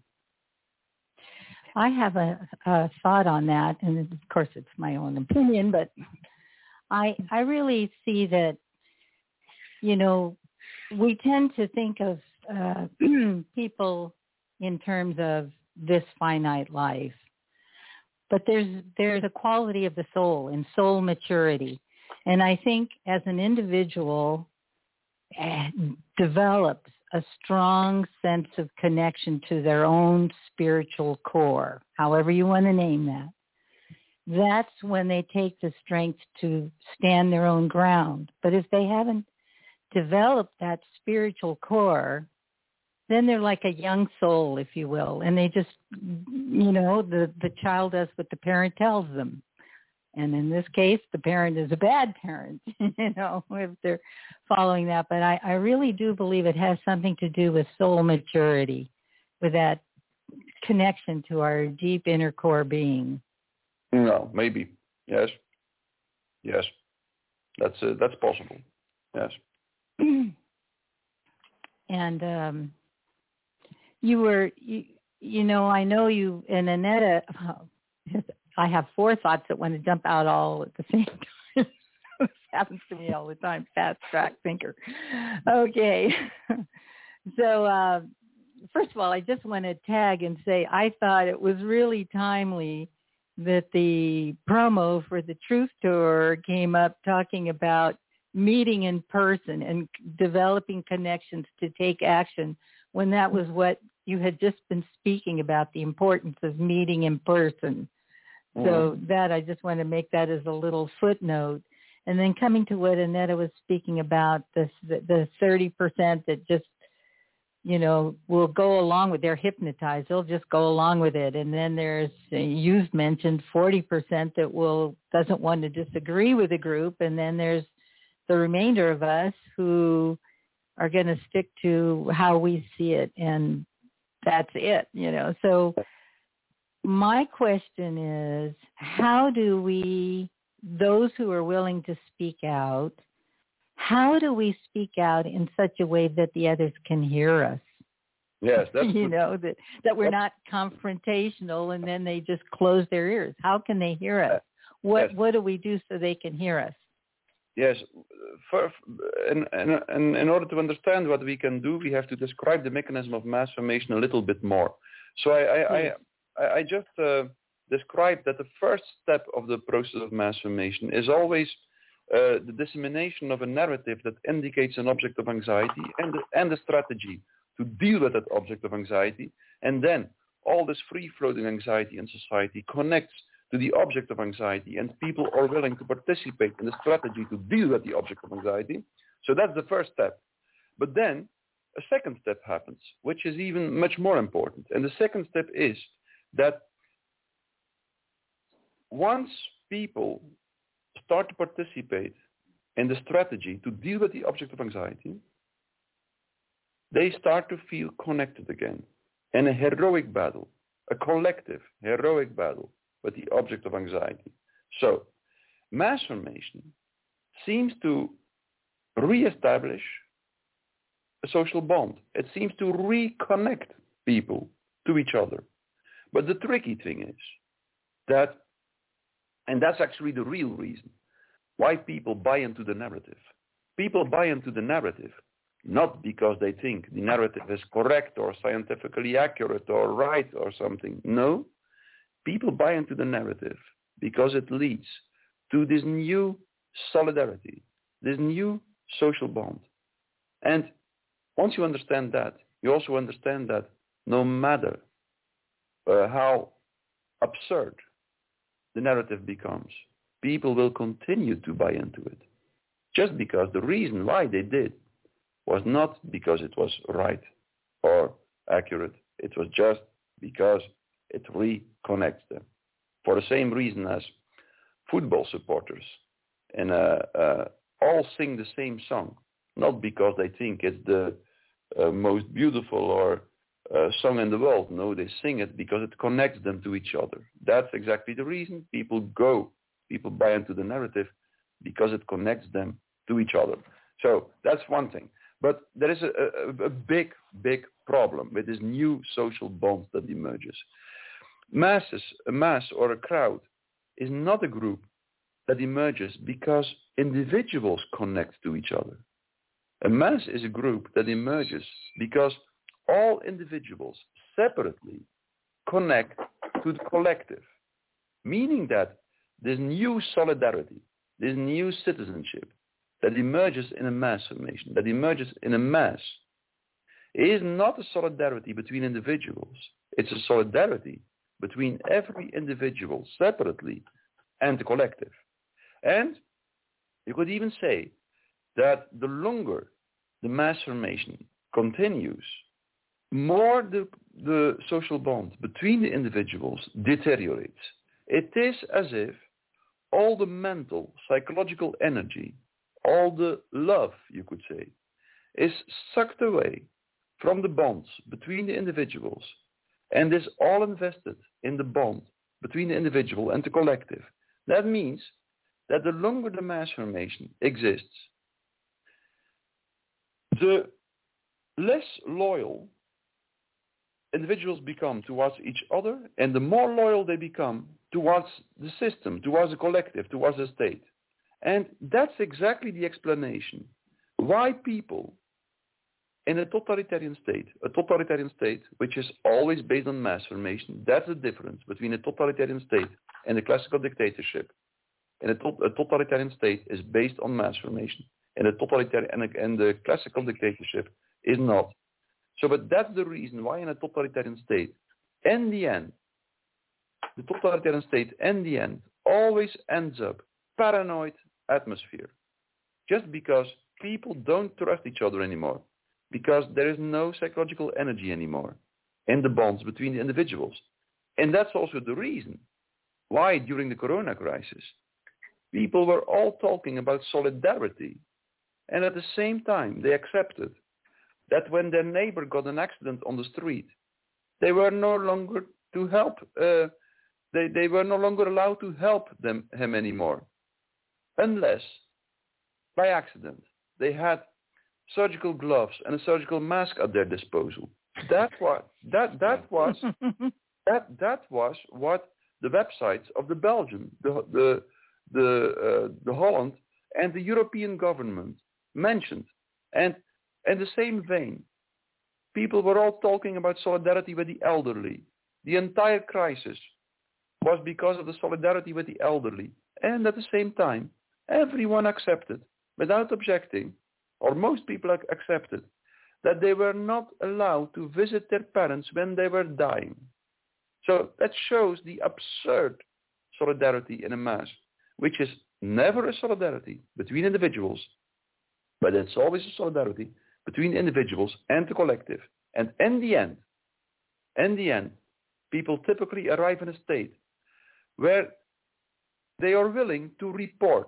I have a, a thought on that, and of course it's my own opinion, but I I really see that, you know, we tend to think of uh, people in terms of this finite life. But there's there's a quality of the soul and soul maturity. And I think as an individual uh, develops a strong sense of connection to their own spiritual core, however you want to name that, that's when they take the strength to stand their own ground. But if they haven't developed that spiritual core, then they're like a young soul, if you will, and they just, you know, the, the child does what the parent tells them. And in this case, the parent is a bad parent, you know, if they're following that. But I, I really do believe it has something to do with soul maturity, with that connection to our deep inner core being. No, maybe. Yes. Yes. That's uh, that's possible. Yes. And, um, You were, you, you know, I know you and Annetta, I have four thoughts that want to jump out all at the same time. This happens to me all the time, fast track thinker. Okay. So, uh, first of all, I just want to tag and say I thought it was really timely that the promo for the Truth Tour came up talking about meeting in person and developing connections to take action, when that was what you had just been speaking about, the importance of meeting in person. Mm-hmm. So that, I just want to make that as a little footnote. And then coming to what Annetta was speaking about, this, the, the thirty percent that just, you know, will go along with, they're hypnotized. They'll just go along with it. And then there's, you've mentioned forty percent that will, doesn't want to disagree with the group. And then there's the remainder of us who are going to stick to how we see it, and that's it, you know. So my question is, how do we, those who are willing to speak out, how do we speak out in such a way that the others can hear us? Yes, that's you know, that, that we're not confrontational and then they just close their ears. How can they hear us? What yes. what do we do so they can hear us? Yes, for, in, in, in order to understand what we can do, we have to describe the mechanism of mass formation a little bit more. So I, I, I, I just uh, described that the first step of the process of mass formation is always uh, the dissemination of a narrative that indicates an object of anxiety and, and a strategy to deal with that object of anxiety. And then all this free-floating anxiety in society connects to the object of anxiety, and people are willing to participate in the strategy to deal with the object of anxiety. So that's the first step. But then a second step happens, which is even much more important. And the second step is that once people start to participate in the strategy to deal with the object of anxiety, they start to feel connected again in a heroic battle, a collective heroic battle with the object of anxiety. So mass formation seems to reestablish a social bond. It seems to reconnect people to each other. But the tricky thing is that, and that's actually the real reason why people buy into the narrative. People buy into the narrative not because they think the narrative is correct or scientifically accurate or right or something. No, people buy into the narrative because it leads to this new solidarity, this new social bond. And once you understand that, you also understand that no matter uh, how absurd the narrative becomes, people will continue to buy into it. Just because the reason why they did was not because it was right or accurate. It was just because it reconnects them. For the same reason as football supporters and uh, uh, all sing the same song, not because they think it's the uh, most beautiful or uh, song in the world. No, they sing it because it connects them to each other. That's exactly the reason people go, people buy into the narrative because it connects them to each other. So that's one thing. But there is a, a, a big, big problem with this new social bond that emerges. Masses, a mass or a crowd is not a group that emerges because individuals connect to each other. A mass is a group that emerges because all individuals separately connect to the collective, meaning that this new solidarity, this new citizenship that emerges in a mass formation, that emerges in a mass, is not a solidarity between individuals. It's a solidarity between every individual separately and the collective. And you could even say that the longer the mass formation continues, more the, the social bond between the individuals deteriorates. It is as if all the mental, psychological energy, all the love, you could say, is sucked away from the bonds between the individuals and is all invested in the bond between the individual and the collective. That means that the longer the mass formation exists, the less loyal individuals become towards each other and the more loyal they become towards the system, towards the collective, towards the state. And that's exactly the explanation why people in a totalitarian state, a totalitarian state which is always based on mass formation, that's the difference between a totalitarian state and a classical dictatorship. And a, to- a totalitarian state is based on mass formation, and a totalitarian and, a, and the classical dictatorship is not. So, but that's the reason why in a totalitarian state, in the end, the totalitarian state, in the end, always ends up paranoid atmosphere, just because people don't trust each other anymore, because there is no psychological energy anymore in the bonds between the individuals. And that's also the reason why during the corona crisis, people were all talking about solidarity, and at the same time they accepted that when their neighbor got an accident on the street, they were no longer to help, uh, they, they were no longer allowed to help them him anymore, unless by accident they had surgical gloves and a surgical mask at their disposal. That was that that was that that was what the websites of the Belgium, the the the, uh, the Holland, and the European government mentioned. And in the same vein, people were all talking about solidarity with the elderly. The entire crisis was because of the solidarity with the elderly. And at the same time, everyone accepted, without objecting, or most people accepted, that they were not allowed to visit their parents when they were dying. So that shows the absurd solidarity in a mass, which is never a solidarity between individuals, but it's always a solidarity between individuals and the collective. And in the end, in the end, people typically arrive in a state where they are willing to report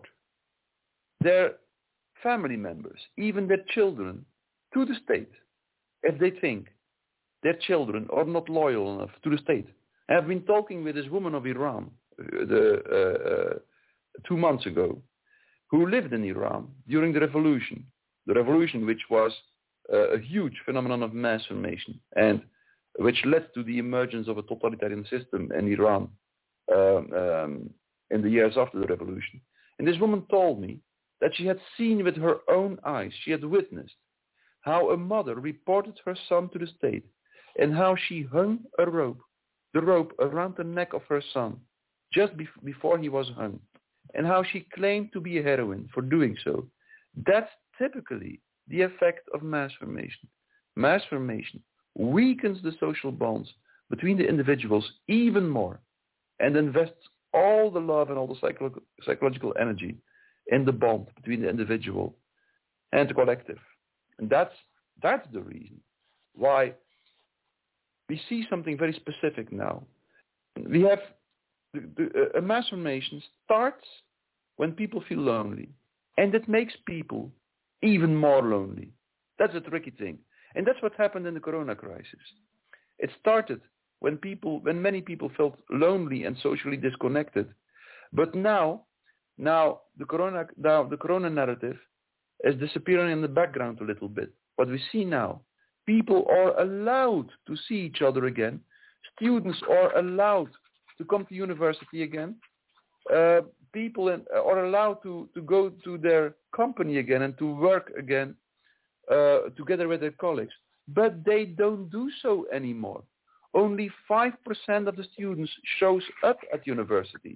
their family members, even their children, to the state if they think their children are not loyal enough to the state. I have been talking with this woman of Iran uh, the, uh, uh, two months ago who lived in Iran during the revolution, the revolution which was uh, a huge phenomenon of mass formation and which led to the emergence of a totalitarian system in Iran um, um, in the years after the revolution. And this woman told me that she had seen with her own eyes, she had witnessed how a mother reported her son to the state and how she hung a rope, the rope around the neck of her son just be- before he was hung, and how she claimed to be a heroine for doing so. That's typically the effect of mass formation. Mass formation weakens the social bonds between the individuals even more and invests all the love and all the psycho- psychological energy in the bond between the individual and the collective. And that's, that's the reason why we see something very specific now. We have the, the, a mass formation starts when people feel lonely, and it makes people even more lonely. That's a tricky thing. And that's what happened in the corona crisis. It started when people, when many people felt lonely and socially disconnected. But now, now the corona, now the corona narrative is disappearing in the background a little bit. What we see now, people are allowed to see each other again. Students are allowed to come to university again. Uh, people in, are allowed to, to go to their company again and to work again uh, together with their colleagues. But they don't do so anymore. Only five percent of the students shows up at university.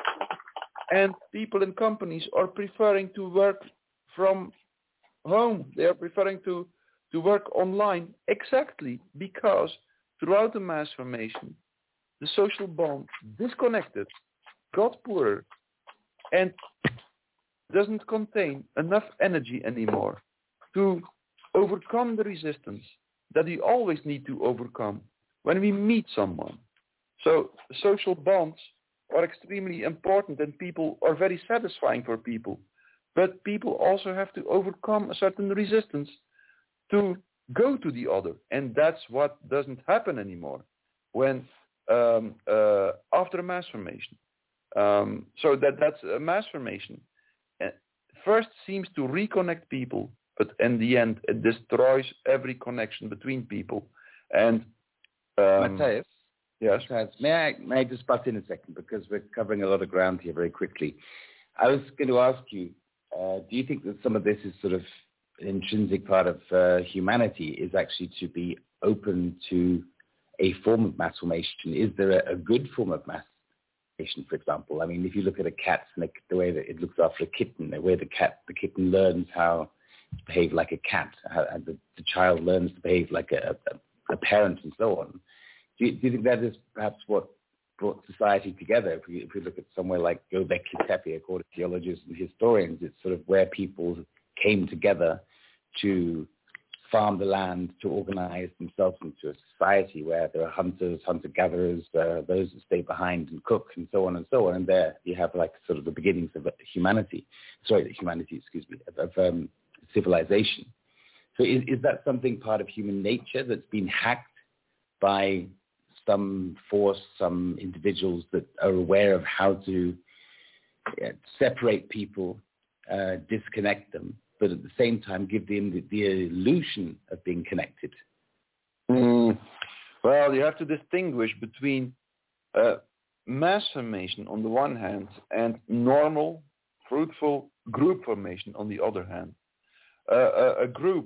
And people in companies are preferring to work from home. They are preferring to, to work online exactly because throughout the mass formation, the social bond disconnected, got poorer, and doesn't contain enough energy anymore to overcome the resistance that we always need to overcome when we meet someone. So social bonds are extremely important and people are very satisfying for people. But people also have to overcome a certain resistance to go to the other. And that's what doesn't happen anymore when um, uh, after a mass formation. Um, so that, that's a mass formation. First seems to reconnect people, but in the end, it destroys every connection between people. And um, Matthias? Yes? Matthias, may I, may I just butt in a second because we're covering a lot of ground here very quickly. I was going to ask you, uh, do you think that some of this is sort of an intrinsic part of uh, humanity is actually to be open to a form of mass formation? Is there a, a good form of mass formation, for example? I mean, if you look at a cat and the, the way that it looks after a kitten, the way the cat, the kitten learns how to behave like a cat, how the, the child learns to behave like a, a, a parent and so on. Do you, do you think that is perhaps what brought society together? If we, if we look at somewhere like Göbekli Tepe, according to theologians and historians, it's sort of where people came together to farm the land, to organize themselves into a society where there are hunters, hunter-gatherers, uh, those that stay behind and cook, and so on and so on. And there you have like sort of the beginnings of humanity, sorry, humanity, excuse me, of, of um, civilization. So is, is that something part of human nature that's been hacked by some force, some individuals that are aware of how to yeah, separate people, uh, disconnect them, but at the same time give them the, the illusion of being connected? Mm, well, you have to distinguish between uh, mass formation on the one hand and normal, fruitful group formation on the other hand. Uh, a, a group,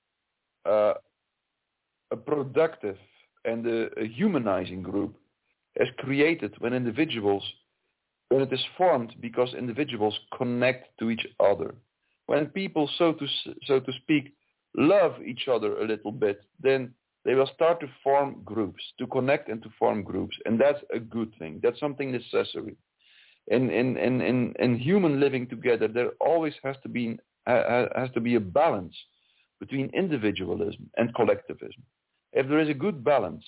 uh, a productive and a, a humanizing group is created when individuals, when it is formed because individuals connect to each other. When people, so to so to speak, love each other a little bit, then they will start to form groups, to connect and to form groups, and that's a good thing. That's something necessary. In in in in, in human living together, there always has to be uh, has to be a balance between individualism and collectivism. If there is a good balance,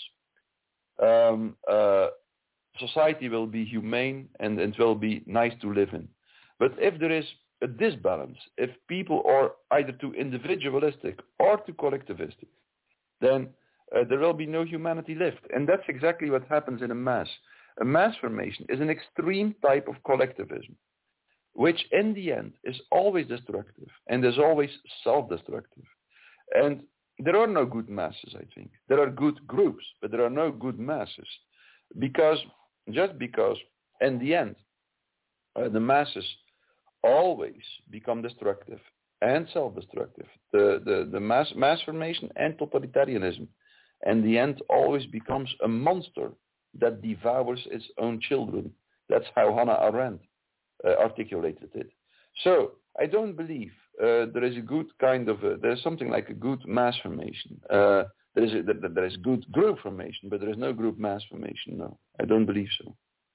um, uh, society will be humane and it will be nice to live in. But if there is a disbalance, if people are either too individualistic or too collectivistic, then uh, there will be no humanity left. And that's exactly what happens in a mass. A mass formation is an extreme type of collectivism, which in the end is always destructive and is always self-destructive. And there are no good masses, I think. There are good groups, but there are no good masses. Because, just because, in the end, uh, the masses always become destructive and self-destructive. The, the, the mass, mass formation and totalitarianism, in the end, always becomes a monster that devours its own children. That's how Hannah Arendt uh, articulated it. So, I don't believe uh, there is a good kind of, a, there's something like a good mass formation. Uh, there is a, there, there is good group formation, but there is no group mass formation, no. I don't believe so.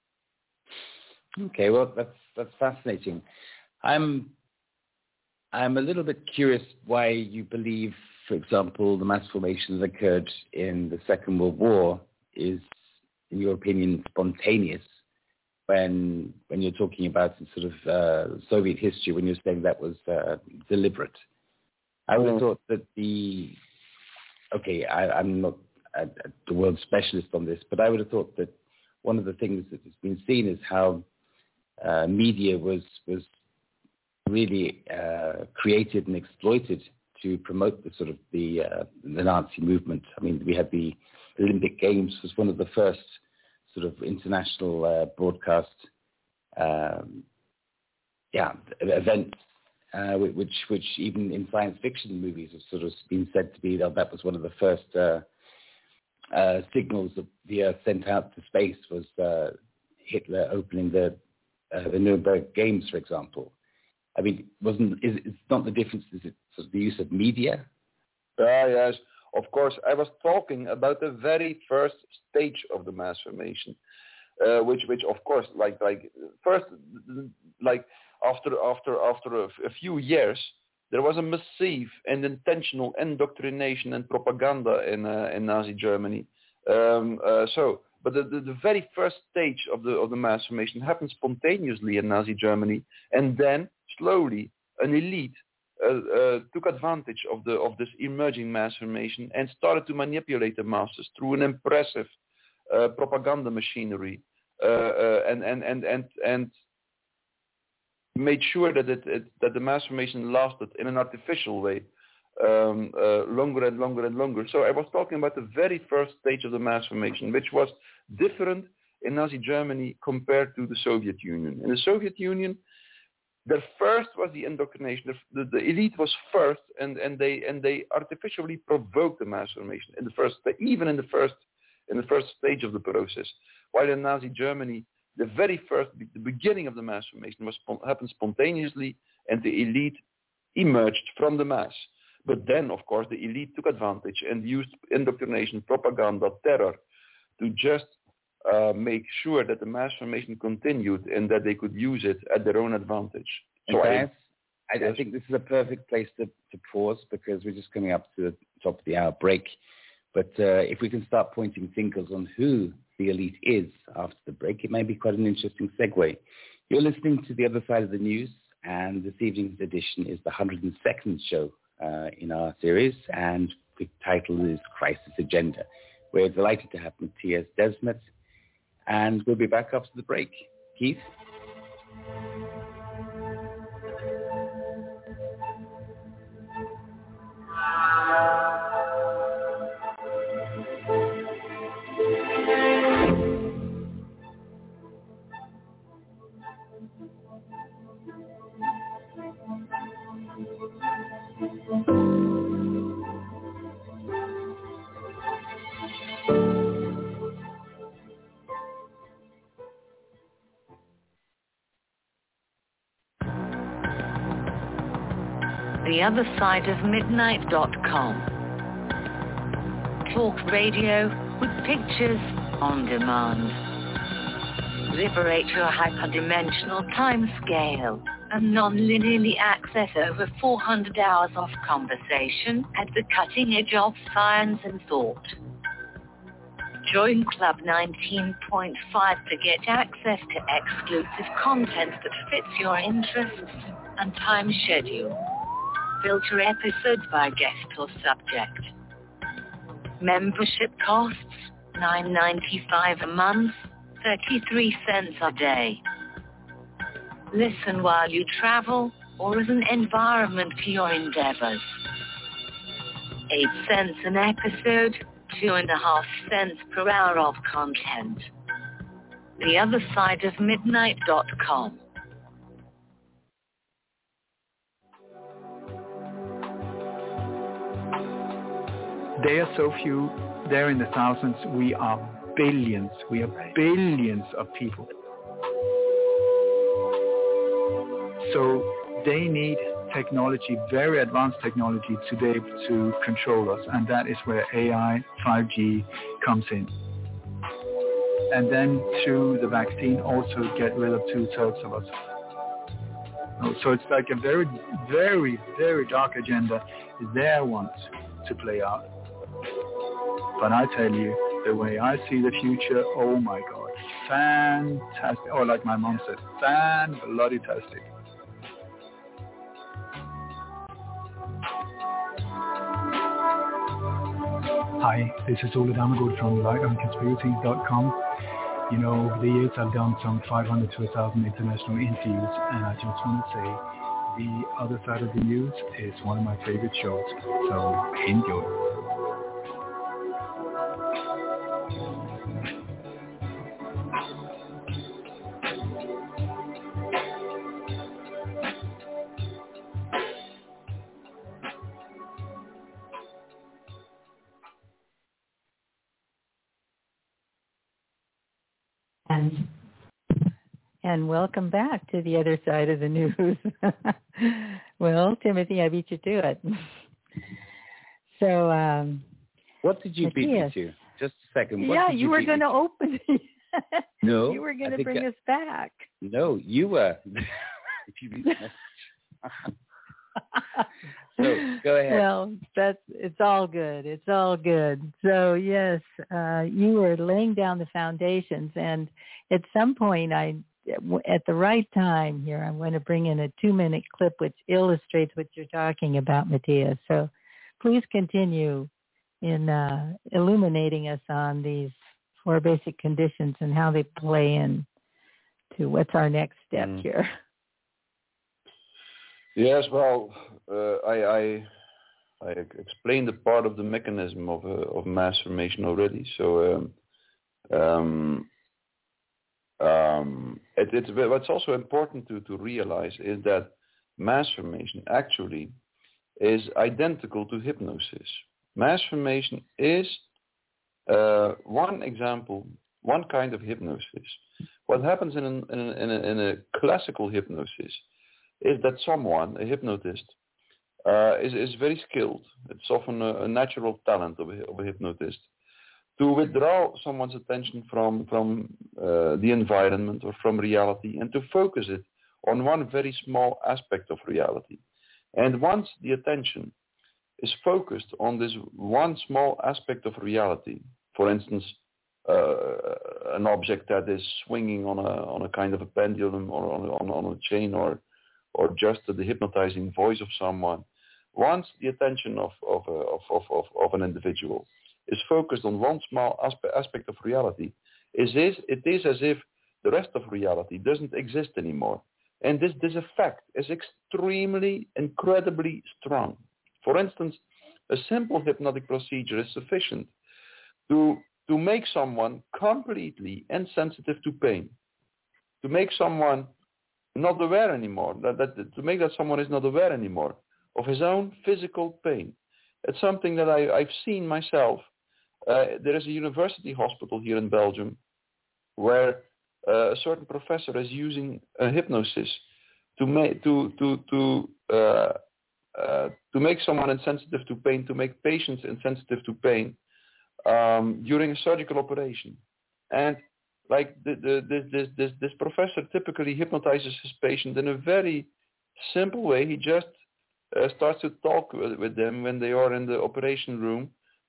Okay, well, that's that's fascinating. I'm I'm a little bit curious why you believe, for example, the mass formation that occurred in the Second World War is, in your opinion, spontaneous. When when you're talking about the sort of uh, Soviet history, when you're saying that was uh, deliberate, I would have thought that the okay, I, I'm not a, a, the world specialist on this, but I would have thought that one of the things that has been seen is how uh, media was was really uh, created and exploited to promote the sort of the uh, the Nazi movement. I mean, we had the Olympic Games was one of the first sort of international uh, broadcast, um, yeah, events, uh, which which even in science fiction movies have sort of been said to be that that was one of the first uh, uh, signals that the Earth sent out to space was uh, Hitler opening the uh, the Nuremberg Games, for example. I mean, wasn't is it's not the difference? Is it sort of the use of media? Ah, yes. Of course, I was talking about the very first stage of the mass formation, uh, which, which of course, like, like first, like after, after, after a, a few years, there was a massive and intentional indoctrination and propaganda in uh, in Nazi Germany. Um, uh, so, but the, the, the very first stage of the of the mass formation happened spontaneously in Nazi Germany, and then slowly an elite Uh, uh, took advantage of the of this emerging mass formation and started to manipulate the masses through an impressive uh, propaganda machinery, uh, uh, and and and and and made sure that it, it that the mass formation lasted in an artificial way um, uh, longer and longer and longer. So I was talking about the very first stage of the mass formation, which was different in Nazi Germany compared to the Soviet Union. In the Soviet Union, the first was the indoctrination. The, the, the elite was first, and, and they and they artificially provoked the mass formation in the first, even in the first, in the first stage of the process. While in Nazi Germany, the very first, the beginning of the mass formation was happened spontaneously, and the elite emerged from the mass. But then, of course, the elite took advantage and used indoctrination, propaganda, terror, to just Uh, make sure that the mass formation continued and that they could use it at their own advantage. So I, I, I think this is a perfect place to, to pause because we're just coming up to the top of the hour break. But uh, if we can start pointing fingers on who the elite is after the break, it may be quite an interesting segue. You're listening to The Other Side of the News, and this evening's edition is the one hundred second show uh, in our series, and the title is Crisis Agenda. We're delighted to have Matthias Desmet, and we'll be back after the break. Keith? the other side of midnight dot com. Talk radio with pictures on demand. Liberate your hyperdimensional time scale and non-linearly access over four hundred hours of conversation at the cutting edge of science and thought. Join Club nineteen point five to get access to exclusive content that fits your interests and time schedule. Filter episodes by guest or subject. Membership costs nine ninety-five a month, thirty-three cents a day. Listen while you travel or as an environment for your endeavors. Eight cents an episode, two and a half cents per hour of content. the other side of midnight dot com. They are so few, they're in the thousands, we are billions, we are billions of people. So they need technology, very advanced technology, to be able to control us, and that is where A I, five G comes in. And then through the vaccine also get rid of two-thirds of us. So it's like a very, very, very dark agenda they want to play out. But I tell you, the way I see the future, oh my God, fantastic. Or like my mom said, fan-bloody-tastic. Hi, this is Ole Dammegård from light on conspiracies dot com. You know, over the years I've done some five hundred to one thousand international interviews, and I just want to say The Other Side of the News is one of my favorite shows, so enjoy. And, and welcome back to The Other Side of the News. Well, Timothy, I beat you to it. So, um, what did you Matthias, beat me to? Just a second. What yeah, did you, you were going to open. No, you were going I to bring I, us back. No, you were. If you beat me. So go ahead. Well, that's it's all good. It's all good. So yes, uh, you were laying down the foundations, and at some point, I, at the right time here, I'm going to bring in a two-minute clip which illustrates what you're talking about, Matthias. So please continue in uh, illuminating us on these four basic conditions and how they play in to what's our next step mm. here. Yes, well, uh, I, I I explained a part of the mechanism of uh, of mass formation already. So um, um, um, it, it's what's also important to, to realize is that mass formation actually is identical to hypnosis. Mass formation is uh, one example, one kind of hypnosis. What happens in, an, in, a, in, a, in a classical hypnosis is that someone, a hypnotist, uh, is, is very skilled. It's often a, a natural talent of a, of a hypnotist to withdraw someone's attention from, from uh, the environment or from reality and to focus it on one very small aspect of reality. And once the attention is focused on this one small aspect of reality, for instance, uh, an object that is swinging on a, on a kind of a pendulum or on a, on a chain or or just the hypnotizing voice of someone, once the attention of, of, of, of, of an individual is focused on one small aspe- aspect of reality, it is, it is as if the rest of reality doesn't exist anymore. And this, this effect is extremely, incredibly strong. For instance, a simple hypnotic procedure is sufficient to, to make someone completely insensitive to pain, to make someone not aware anymore, that, that to make that someone is not aware anymore of his own physical pain. It's something that I, I've seen myself. Uh, there is a university hospital here in Belgium where uh, a certain professor is using a hypnosis to make to to to uh, uh, to make someone insensitive to pain, to make patients insensitive to pain um, during a surgical operation. And like the, the, this, this, this, this professor typically hypnotizes his patient in a very simple way. He just uh, starts to talk with, with them when they are in the operation room,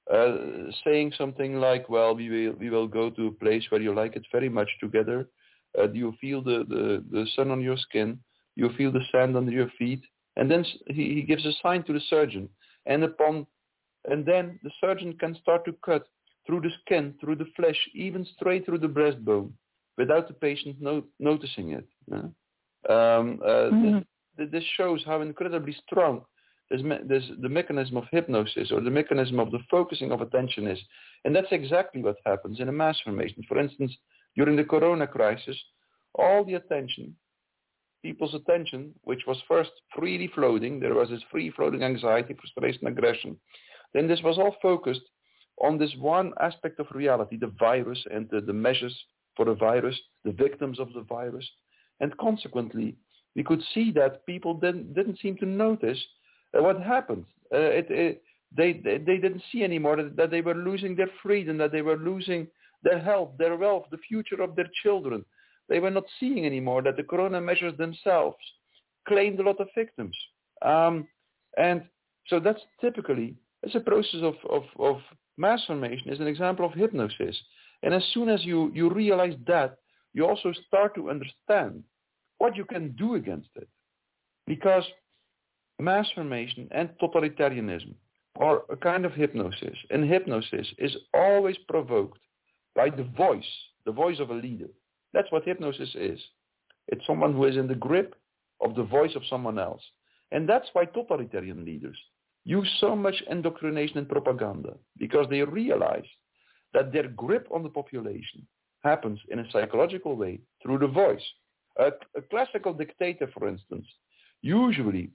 uh, saying something like, well, we will, we will go to a place where you like it very much together. Uh, do you feel the, the, the sun on your skin? Do you feel the sand under your feet? And then he, he gives a sign to the surgeon. And upon, and then the surgeon can start to cut through the skin, through the flesh, even straight through the breastbone, without the patient no, noticing it. Yeah? Um, uh, mm-hmm. this, this shows how incredibly strong this, this, the mechanism of hypnosis or the mechanism of the focusing of attention is. And that's exactly what happens in a mass formation. For instance, during the corona crisis, all the attention, people's attention, which was first freely floating, there was this free-floating anxiety, frustration, aggression. Then this was all focused on this one aspect of reality, the virus and the, the measures for the virus, the victims of the virus. And consequently, we could see that people didn't, didn't seem to notice uh, what happened. Uh, it, it, they, they, they didn't see anymore that, that they were losing their freedom, that they were losing their health, their wealth, the future of their children. They were not seeing anymore that the corona measures themselves claimed a lot of victims. Um, and so that's typically, it's a process of, of, of mass formation is an example of hypnosis. And as soon as you, you realize that, you also start to understand what you can do against it. Because mass formation and totalitarianism are a kind of hypnosis. And hypnosis is always provoked by the voice, the voice of a leader. That's what hypnosis is. It's someone who is in the grip of the voice of someone else. And that's why totalitarian leaders use so much indoctrination and propaganda, because they realize that their grip on the population happens in a psychological way through the voice. A, a classical dictator, for instance, usually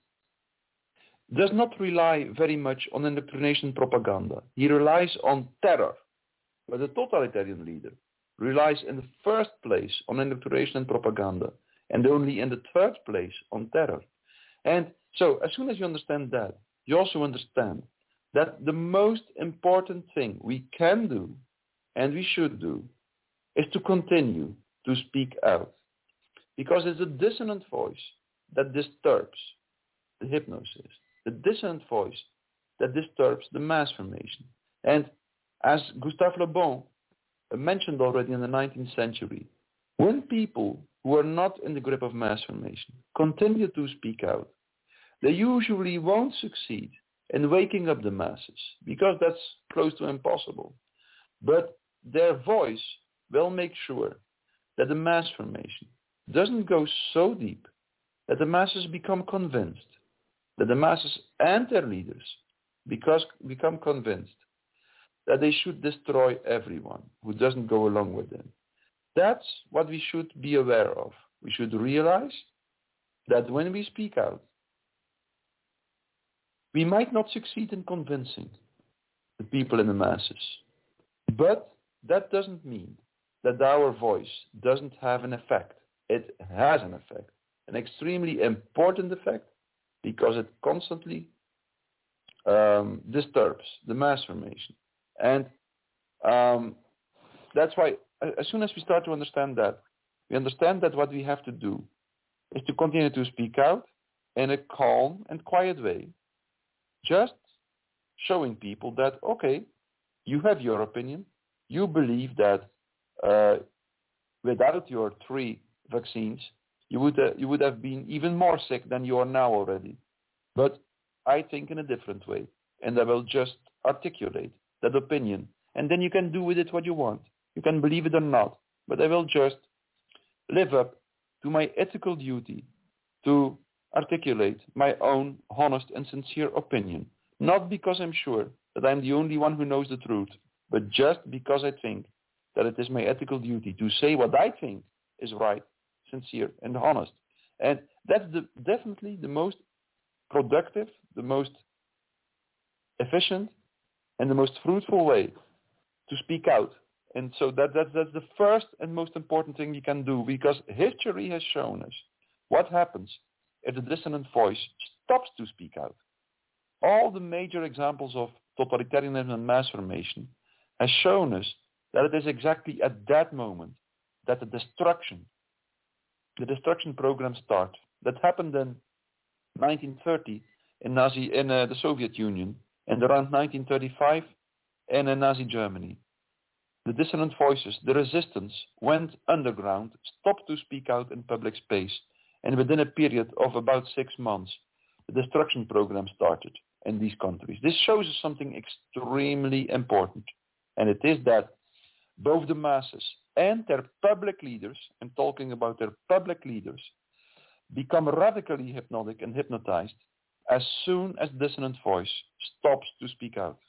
does not rely very much on indoctrination and propaganda. He relies on terror. But a totalitarian leader relies in the first place on indoctrination and propaganda, and only in the third place on terror. And so as soon as you understand that, you also understand that the most important thing we can do, and we should do, is to continue to speak out. Because it's a dissonant voice that disturbs the hypnosis, the dissonant voice that disturbs the mass formation. And as Gustave Le Bon mentioned already in the nineteenth century, when people who are not in the grip of mass formation continue to speak out, they usually won't succeed in waking up the masses, because that's close to impossible. But their voice will make sure that the mass formation doesn't go so deep that the masses become convinced, that the masses and their leaders because, become convinced that they should destroy everyone who doesn't go along with them. That's what we should be aware of. We should realize that when we speak out, we might not succeed in convincing the people in the masses, but that doesn't mean that our voice doesn't have an effect. It has an effect, an extremely important effect, because it constantly um, disturbs the mass formation. And um, that's why as soon as we start to understand that, we understand that what we have to do is to continue to speak out in a calm and quiet way, just showing people that, okay, you have your opinion. You believe that uh, without your three vaccines, you would, uh, you would have been even more sick than you are now already. But I think in a different way, and I will just articulate that opinion. And then you can do with it what you want. You can believe it or not. But I will just live up to my ethical duty to articulate my own honest and sincere opinion. Not because I'm sure that I'm the only one who knows the truth, but just because I think that it is my ethical duty to say what I think is right, sincere, and honest. And that's the, definitely the most productive, the most efficient, and the most fruitful way to speak out. And so that, that, that's the first and most important thing you can do, because history has shown us what happens if the dissonant voice stops to speak out. all the major examples of totalitarianism and mass formation has shown us that it is exactly at that moment that the destruction, the destruction program starts. That happened in nineteen thirty in Nazi in uh, the Soviet Union, and around nineteen thirty-five in uh, Nazi Germany. The dissonant voices, the resistance, went underground, stopped to speak out in public space, and within a period of about six months, the destruction program started in these countries. This shows us something extremely important, and it is that both the masses and their public leaders, I'm talking about their public leaders, become radically hypnotic and hypnotized as soon as the dissonant voice stops to speak out.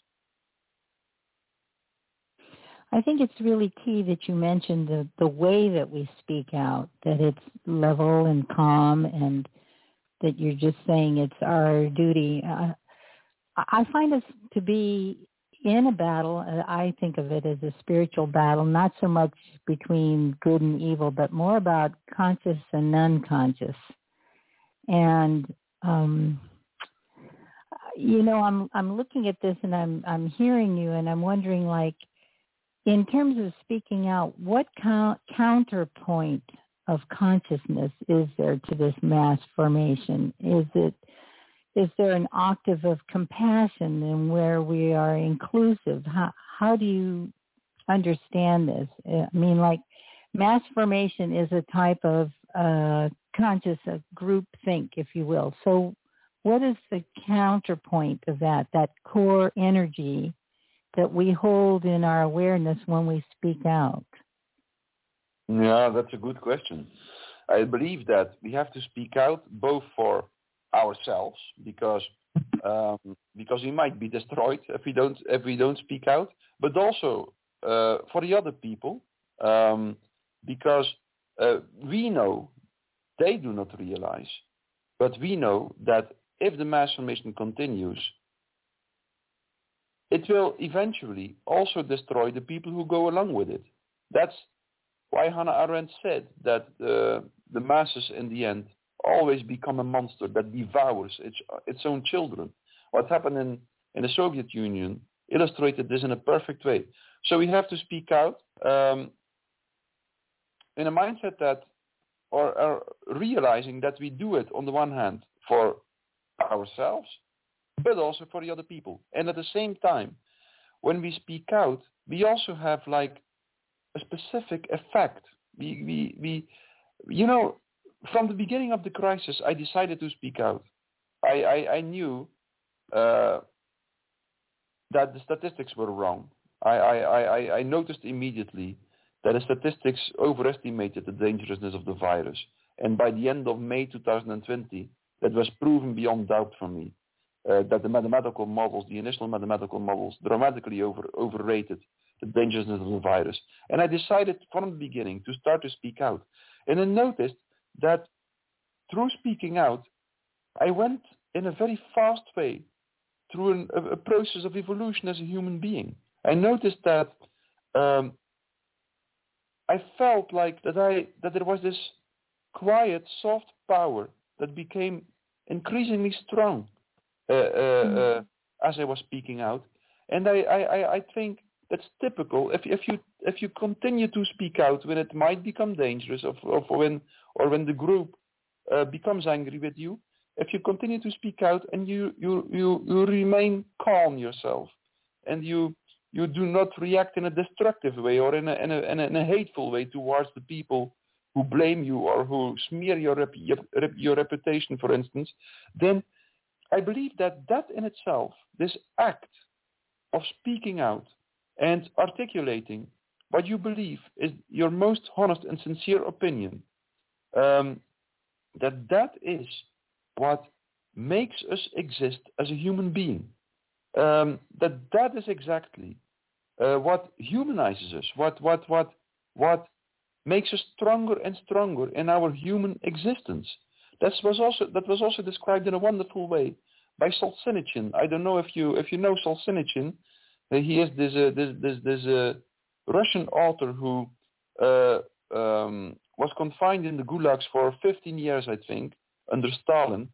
I think it's really key that you mentioned the, the way that we speak out, that it's level and calm, and that you're just saying it's our duty. Uh, I find us to be in a battle. I think of it as a spiritual battle, not so much between good and evil, but more about conscious and unconscious. And, um, you know, I'm I'm looking at this and I'm I'm hearing you, and I'm wondering, like, in terms of speaking out, what count, counterpoint of consciousness is there to this mass formation? Is it is there an octave of compassion in where we are inclusive? How how do you understand this? I mean, like, mass formation is a type of uh, conscious uh, group think, if you will. So what is the counterpoint of that, that core energy that we hold in our awareness when we speak out? Yeah, that's a good question. I believe that we have to speak out both for ourselves, because um, because we might be destroyed if we don't if we don't speak out, but also uh, for the other people, um, because uh, we know, they do not realize, but we know that if the mass formation continues, it will eventually also destroy the people who go along with it. That's why Hannah Arendt said that uh, the masses in the end always become a monster that devours its, its own children. What happened in, in the Soviet Union illustrated this in a perfect way. So we have to speak out um, in a mindset that, or, or realizing that we do it on the one hand for ourselves, but also for the other people. And at the same time, when we speak out, we also have like a specific effect. We, we, we, you know, from the beginning of the crisis, I decided to speak out. I, I, I knew uh, that the statistics were wrong. I, I, I, I noticed immediately that the statistics overestimated the dangerousness of the virus. And by the end of May two thousand twenty, that was proven beyond doubt for me. Uh, that the mathematical models, the initial mathematical models, dramatically over, overrated the dangerousness of the virus. And I decided from the beginning to start to speak out. And I noticed that through speaking out, I went in a very fast way through an, a, a process of evolution as a human being. I noticed that um, I felt like that I that there was this quiet, soft power that became increasingly strong uh, uh, uh, as I was speaking out, and I, I, I think that's typical. If if you if you continue to speak out when it might become dangerous, or, or when or when the group uh, becomes angry with you, if you continue to speak out and you you you, you remain calm yourself, and you you do not react in a destructive way or in a in a, in a, in a hateful way towards the people who blame you or who smear your, rep, your your reputation, for instance, then I believe that that in itself, this act of speaking out and articulating what you believe is your most honest and sincere opinion, um, that that is what makes us exist as a human being. Um, that that is exactly uh, what humanizes us, what what what what makes us stronger and stronger in our human existence. That was also that was also described in a wonderful way by Solzhenitsyn. I don't know if you if you know Solzhenitsyn. Uh, he is this uh, this this this uh, Russian author who uh, um, was confined in the gulags for fifteen years, I think, under Stalin,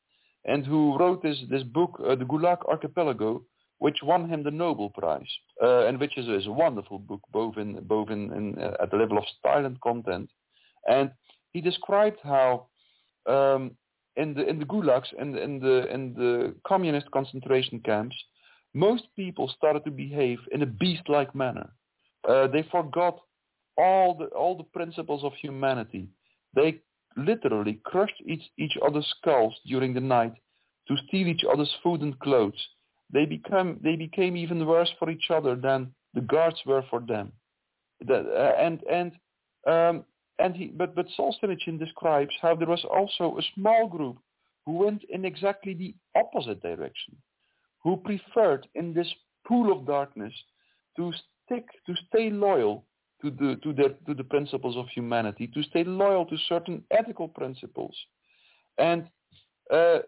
and who wrote this, this book, uh, The Gulag Archipelago, which won him the Nobel Prize, uh, and which is, is a wonderful book, both in both in, in uh, at the level of style and content. And he described how um, in the in the gulags and in, in the in the communist concentration camps, most people started to behave in a beast-like manner. Uh, they forgot all the all the principles of humanity. They literally crushed each each other's skulls during the night to steal each other's food and clothes. They become they became even worse for each other than the guards were for them. The, uh, and and um, and he but but Solzhenitsyn describes how there was also a small group who went in exactly the opposite direction, who preferred in this pool of darkness to stick to stay loyal to the to the to the principles of humanity, to stay loyal to certain ethical principles. And uh,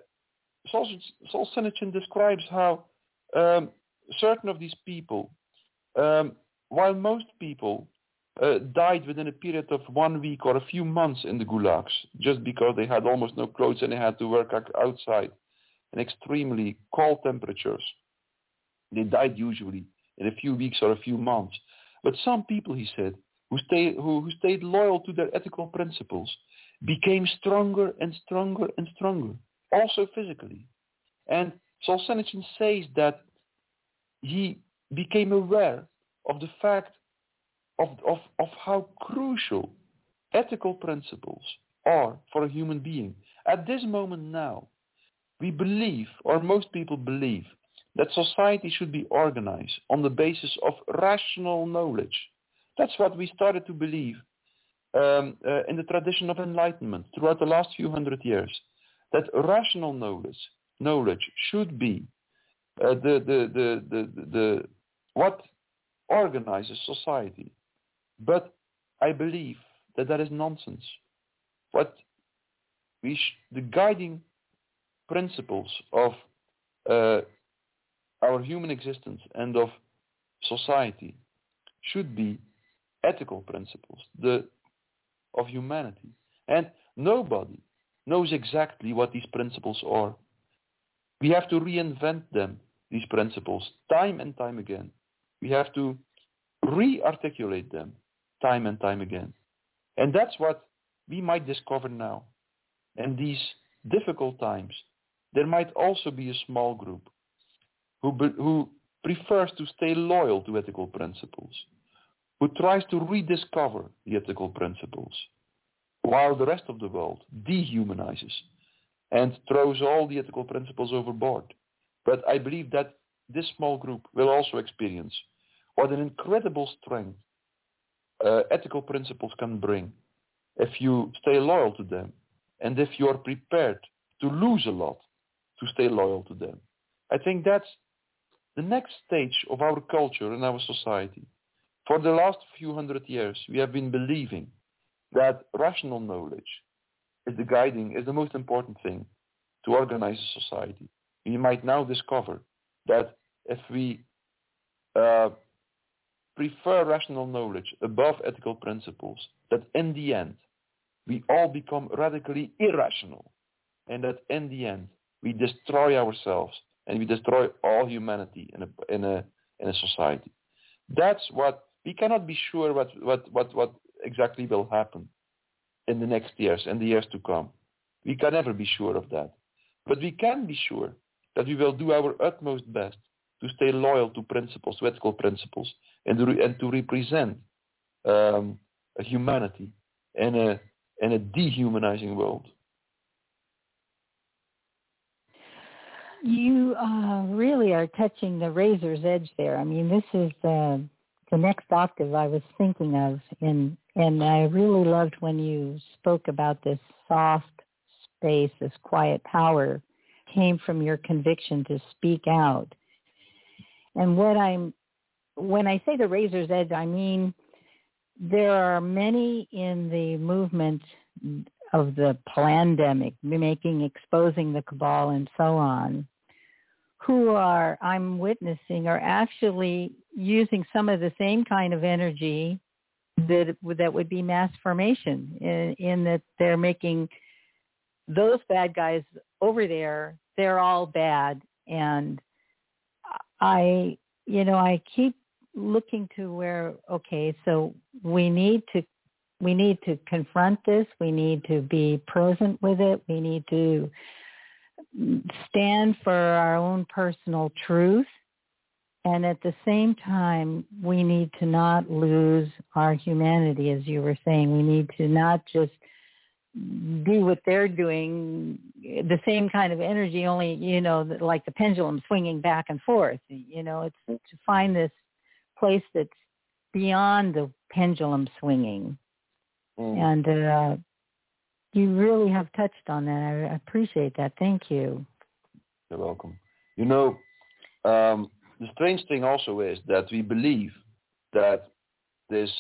Solzhenitsyn describes how um, certain of these people, um, while most people uh, died within a period of one week or a few months in the gulags, just because they had almost no clothes and they had to work outside in extremely cold temperatures. They died usually in a few weeks or a few months. But some people, he said, who stayed, who, who stayed loyal to their ethical principles, became stronger and stronger and stronger, also physically. And Solzhenitsyn says that he became aware of the fact of, of, of how crucial ethical principles are for a human being. At this moment now, we believe, or most people believe, that society should be organized on the basis of rational knowledge. That's what we started to believe um, uh, in the tradition of enlightenment throughout the last few hundred years, that rational knowledge knowledge should be uh, the, the, the, the, the, the what organizes society. But I believe that that is nonsense. What we sh- the guiding principles of uh, our human existence and of society should be ethical principles the, of humanity. And nobody knows exactly what these principles are. We have to reinvent them, these principles, time and time again. We have to re-articulate them time and time again. And that's what we might discover now. In these difficult times, there might also be a small group who, be, who prefers to stay loyal to ethical principles, who tries to rediscover the ethical principles, while the rest of the world dehumanizes and throws all the ethical principles overboard. But I believe that this small group will also experience what an incredible strength uh, ethical principles can bring if you stay loyal to them, and if you are prepared to lose a lot to stay loyal to them. I think that's the next stage of our culture and our society. For the last few hundred years, we have been believing that rational knowledge is the guiding, is the most important thing to organize a society. We might now discover that if we uh, prefer rational knowledge above ethical principles, that in the end, we all become radically irrational, and that in the end, we destroy ourselves and we destroy all humanity in a, in a, in a society. That's what, we cannot be sure what, what, what, what exactly will happen in the next years and the years to come. We can never be sure of that. But we can be sure that we will do our utmost best to stay loyal to principles, to ethical principles, and to, re- and to represent um, a humanity in a, in a dehumanizing world. You uh, really are touching the razor's edge there. I mean, this is uh, the next octave I was thinking of, and and I really loved when you spoke about this soft space, this quiet power came from your conviction to speak out. And what I'm, when I say the razor's edge, I mean there are many in the movement of the pandemic, making, exposing the cabal and so on, who are, I'm witnessing, are actually using some of the same kind of energy that that would be mass formation, in, in that they're making those bad guys over there, they're all bad. And I, you know, I keep looking to where, okay, so we need to, we need to confront this. We need to be present with it. We need to stand for our own personal truth. And at the same time, we need to not lose our humanity, as you were saying. We need to not just do what they're doing, the same kind of energy, only, you know, like the pendulum swinging back and forth. You know, it's to find this place that's beyond the pendulum swinging. Mm. And uh, you really have touched on that. I appreciate that. Thank you. You're welcome. You know, um, the strange thing also is that we believe that this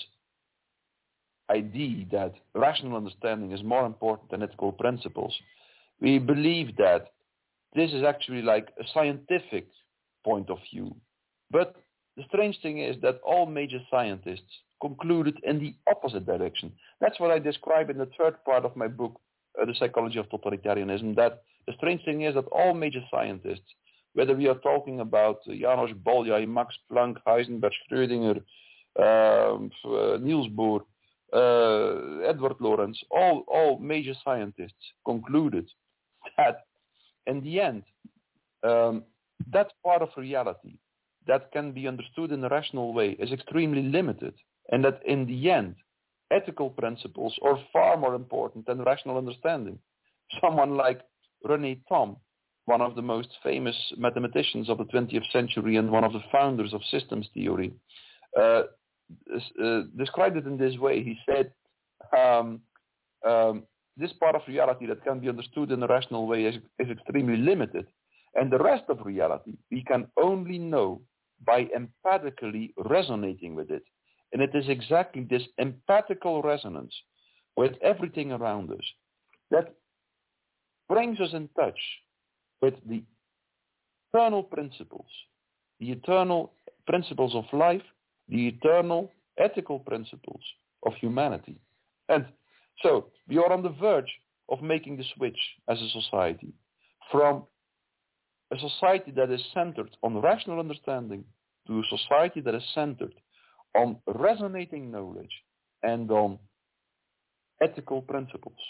idea that rational understanding is more important than ethical principles. We believe that this is actually like a scientific point of view. But the strange thing is that all major scientists concluded in the opposite direction. That's what I describe in the third part of my book, uh, The Psychology of Totalitarianism, that the strange thing is that all major scientists, whether we are talking about uh, Janos Bolyai, Max Planck, Heisenberg, Schrödinger, um, uh, Niels Bohr, uh, Edward Lorenz, all, all major scientists concluded that in the end, um, that part of reality that can be understood in a rational way is extremely limited, and that in the end, ethical principles are far more important than rational understanding. Someone like René Thom, one of the most famous mathematicians of the twentieth century and one of the founders of systems theory, uh, uh, described it in this way. He said, um, um, this part of reality that can be understood in a rational way is, is extremely limited. And the rest of reality, we can only know by empathically resonating with it. And it is exactly this empathical resonance with everything around us that brings us in touch with the eternal principles, the eternal principles of life, the eternal ethical principles of humanity. And so we are on the verge of making the switch as a society from a society that is centered on rational understanding to a society that is centered on resonating knowledge and on ethical principles.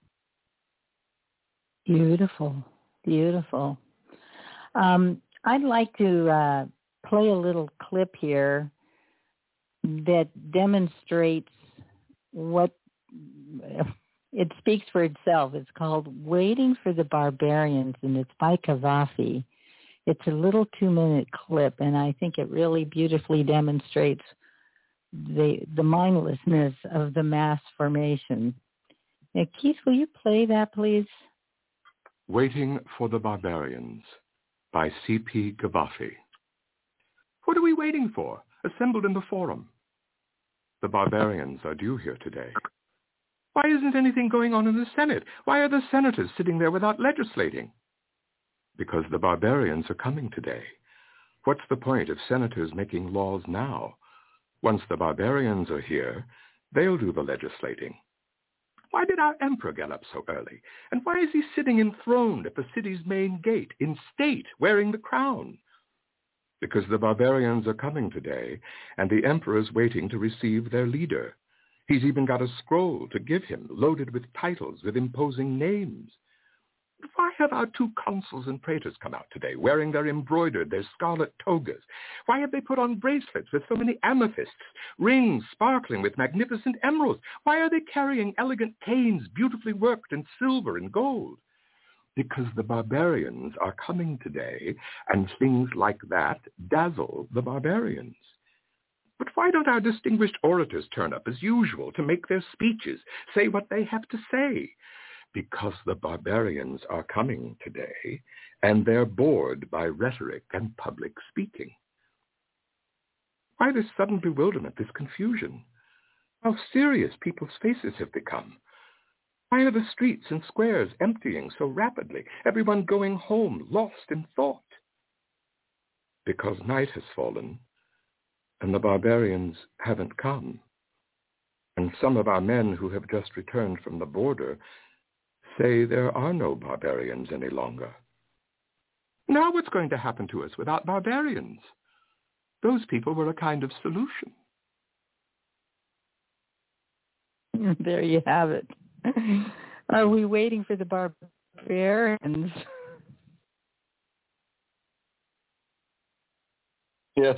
Beautiful, beautiful. Um, I'd like to uh, play a little clip here that demonstrates what, it speaks for itself. It's called Waiting for the Barbarians, and it's by Cavafy. It's a little two-minute clip, and I think it really beautifully demonstrates the the mindlessness of the mass formation. Now, Keith, will you play that, please? Waiting for the Barbarians by C P Cavafy. What are we waiting for? Assembled in the forum. The barbarians are due here today. Why isn't anything going on in the Senate? Why are the senators sitting there without legislating? Because the barbarians are coming today. What's the point of senators making laws now? Once the barbarians are here, they'll do the legislating. Why did our emperor get up so early? And why is he sitting enthroned at the city's main gate, in state, wearing the crown? Because the barbarians are coming today, and the emperor's waiting to receive their leader. He's even got a scroll to give him, loaded with titles, with imposing names. Why have our two consuls and praetors come out today, wearing their embroidered, their scarlet togas? Why have they put on bracelets with so many amethysts, rings sparkling with magnificent emeralds? Why are they carrying elegant canes beautifully worked in silver and gold? Because the barbarians are coming today, and things like that dazzle the barbarians. But why don't our distinguished orators turn up as usual to make their speeches, say what they have to say? Because the barbarians are coming today, and they're bored by rhetoric and public speaking. Why this sudden bewilderment, this confusion? How serious people's faces have become. Why are the streets and squares emptying so rapidly, everyone going home lost in thought? Because night has fallen, and the barbarians haven't come. And some of our men who have just returned from the border say there are no barbarians any longer. Now what's going to happen to us without barbarians? Those people were a kind of solution. There you have it. Are we waiting for the barbarians? Yes.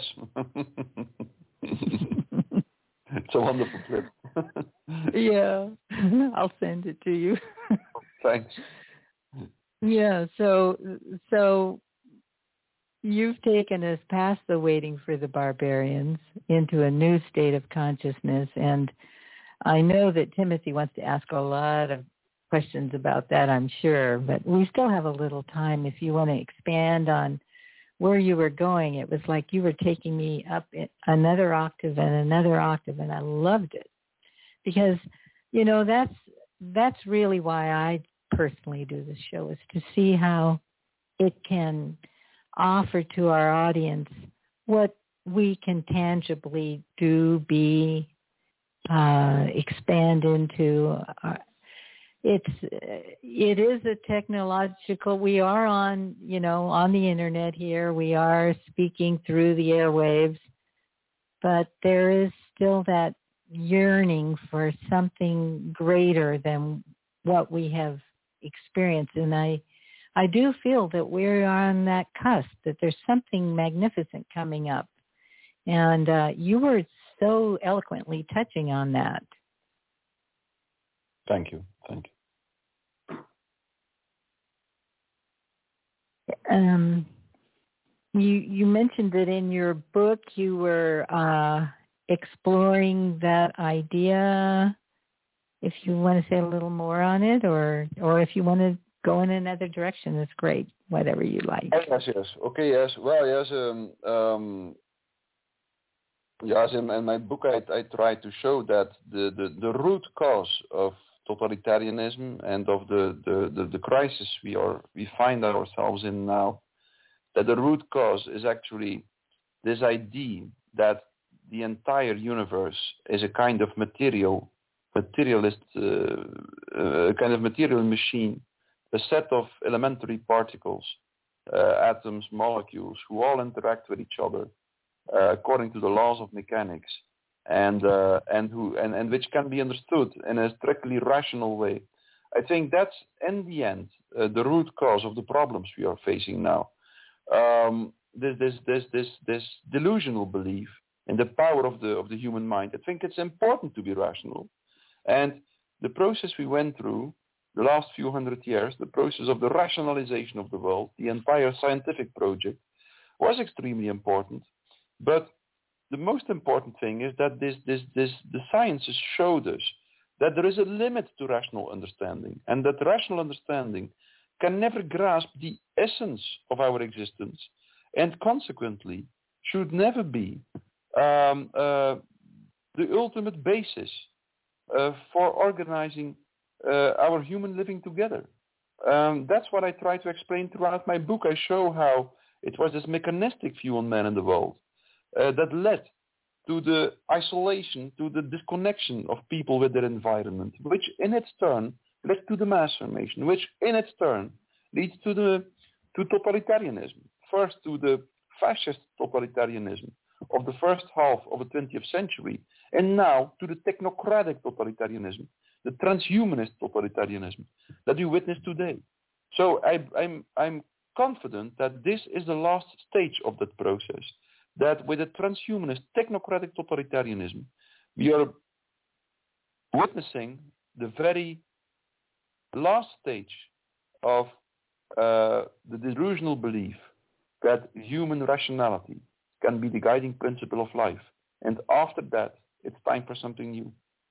It's a wonderful clip. Yeah. I'll send it to you. Thanks. Yeah, so so you've taken us past the waiting for the barbarians into a new state of consciousness, and I know that Timothy wants to ask a lot of questions about that, I'm sure, but we still have a little time if you want to expand on where you were going. It was like you were taking me up another octave and another octave, and I loved it because, you know, that's that's really why I personally do this show, is to see how it can offer to our audience what we can tangibly do, be, uh, expand into. Uh, it's it is a technological. We are on, you know, on the internet here. We are speaking through the airwaves, but there is still that yearning for something greater than what we have experienced. And I, I do feel that we're on that cusp, that there's something magnificent coming up. And uh, you were so eloquently touching on that. Thank you. Thank you. Um, you you mentioned that in your book you were uh, exploring that idea. If you want to say a little more on it, or or if you want to go in another direction, that's great. Whatever you like. Yes, yes. Okay, yes. Well, yes. Um, um, yes, in, in my book, I, I try to show that the, the, the root cause of totalitarianism and of the, the, the, the crisis we are we find ourselves in now, that the root cause is actually this idea that the entire universe is a kind of material, materialist, uh, uh, kind of material machine, a set of elementary particles, uh, atoms, molecules, who all interact with each other uh, according to the laws of mechanics, and uh, and who and, and which can be understood in a strictly rational way. I think that's in the end uh, the root cause of the problems we are facing now. Um, this this this this this delusional belief in the power of the of the human mind. I think it's important to be rational, and the process we went through the last few hundred years, the process of the rationalization of the world, the entire scientific project, was extremely important. But the most important thing is that this, this, this, the sciences showed us that there is a limit to rational understanding, and that rational understanding can never grasp the essence of our existence, and consequently should never be um, uh, the ultimate basis uh, for organizing uh, our human living together. Um, that's what I try to explain throughout my book. I show how it was this mechanistic view on man and the world uh, that led to the isolation, to the disconnection of people with their environment, which in its turn led to the mass formation, which in its turn leads to the to totalitarianism. First to the fascist totalitarianism of the first half of the twentieth century, and now to the technocratic totalitarianism, the transhumanist totalitarianism that we witness today. So I, I'm, I'm confident that this is the last stage of that process, that with a transhumanist technocratic totalitarianism, we are witnessing the very last stage of uh, the delusional belief that human rationality can be the guiding principle of life. And after that, it's time for something new.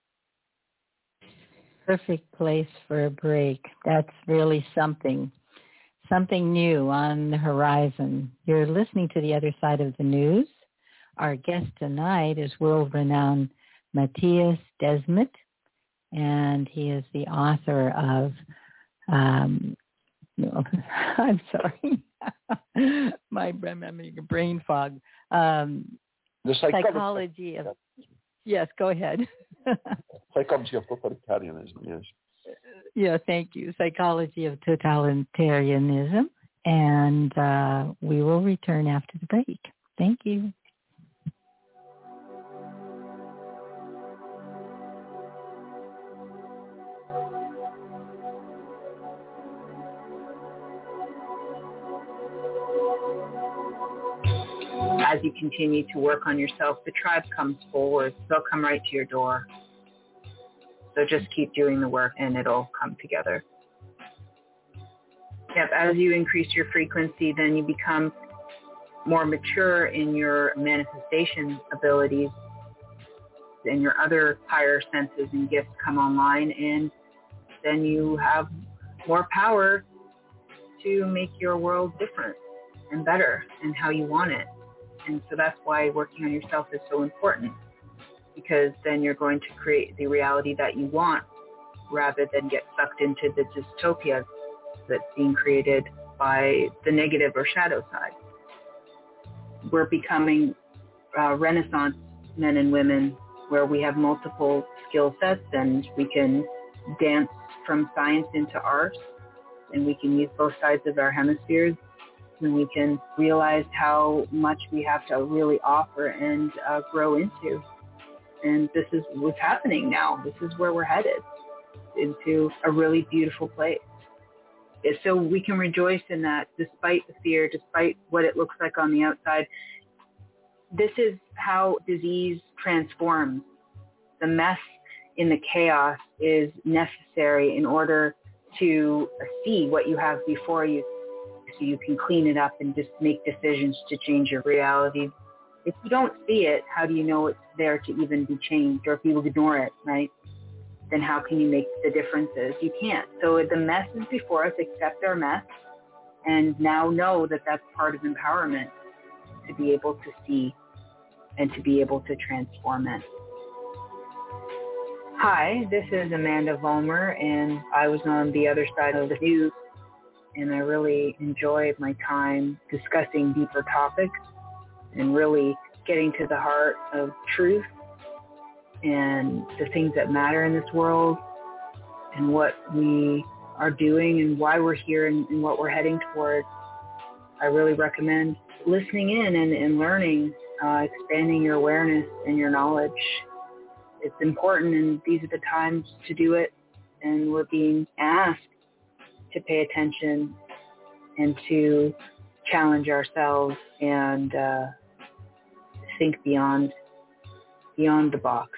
Perfect place for a break. That's really something, something new on the horizon. You're listening to The Other Side of the News. Our guest tonight is world-renowned Matthias Desmet, and he is the author of, um, no, I'm sorry, my I'm having a brain fog. Um, the psychology, psychology of, yes, go ahead. Psychology of totalitarianism, yes. Yeah, thank you. Psychology of Totalitarianism. And uh, we will return after the break. Thank you. As you continue to work on yourself, the tribe comes forward. They'll come right to your door. So just keep doing the work and it'll come together. Yep, as you increase your frequency, then you become more mature in your manifestation abilities, and your other higher senses and gifts come online, and then you have more power to make your world different and better and how you want it. And so that's why working on yourself is so important, because then you're going to create the reality that you want rather than get sucked into the dystopia that's being created by the negative or shadow side. We're becoming uh, Renaissance men and women where we have multiple skill sets and we can dance from science into art, and we can use both sides of our hemispheres, and we can realize how much we have to really offer and uh, grow into. And this is what's happening now. This is where we're headed, into a really beautiful place. So we can rejoice in that despite the fear, despite what it looks like on the outside. This is how disease transforms. The mess in the chaos is necessary in order to see what you have before you, so you can clean it up and just make decisions to change your reality. If you don't see it, how do you know it's there to even be changed? Or if you ignore it, right? Then how can you make the differences? You can't. So the mess is before us. Accept our mess, and now know that that's part of empowerment, to be able to see and to be able to transform it. Hi, this is Amanda Vollmer, and I was on the other side of the news, and I really enjoyed my time discussing deeper topics and really getting to the heart of truth and the things that matter in this world and what we are doing and why we're here and, and what we're heading toward. I really recommend listening in and, and learning, uh, expanding your awareness and your knowledge. It's important, and these are the times to do it, and we're being asked to pay attention and to challenge ourselves and uh, think beyond beyond the box.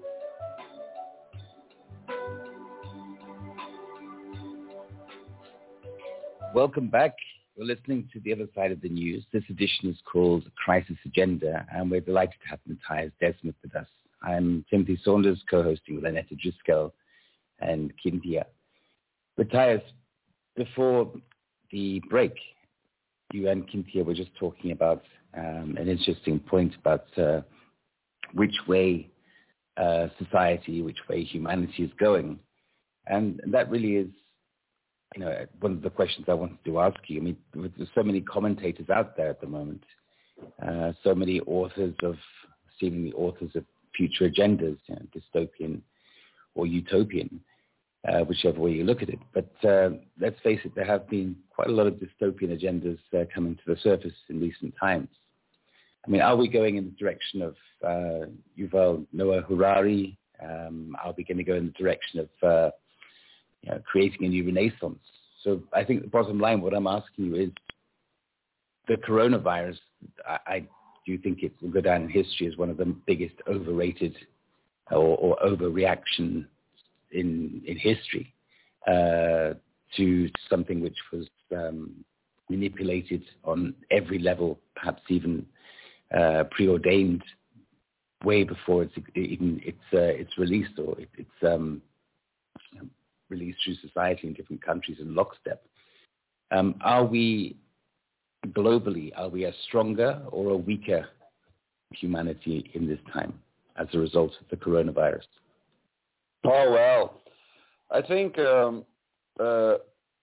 Welcome back. You're listening to The Other Side of the News. This edition is called Crisis Agenda, and we're delighted to have Matthias Desmet with us. I'm Timothy Saunders, co-hosting with Annette Driscoll and Cynthia. Matthias, before the break, you and Cynthia were just talking about um, an interesting point about uh, which way uh, society, which way humanity is going. And that really is, you know, one of the questions I wanted to ask you. I mean, there's so many commentators out there at the moment, uh, so many authors of, seemingly authors of future agendas, you know, dystopian or utopian, uh, whichever way you look at it. But uh, let's face it, there have been quite a lot of dystopian agendas uh, coming to the surface in recent times. I mean, are we going in the direction of uh, Yuval Noah Harari? Um, are we going to go in the direction of uh, you know, creating a new renaissance? So I think the bottom line, what I'm asking you is, the coronavirus, I, I do think it will go down in history as one of the biggest overrated or, or overreaction in in history uh, to something which was um, manipulated on every level, perhaps even uh, preordained way before it's even it's uh, it's released or it, it's um, released through society in different countries in lockstep. Um, are we globally, are we a stronger or a weaker humanity in this time as a result of the coronavirus? Oh, well, I think, um, uh,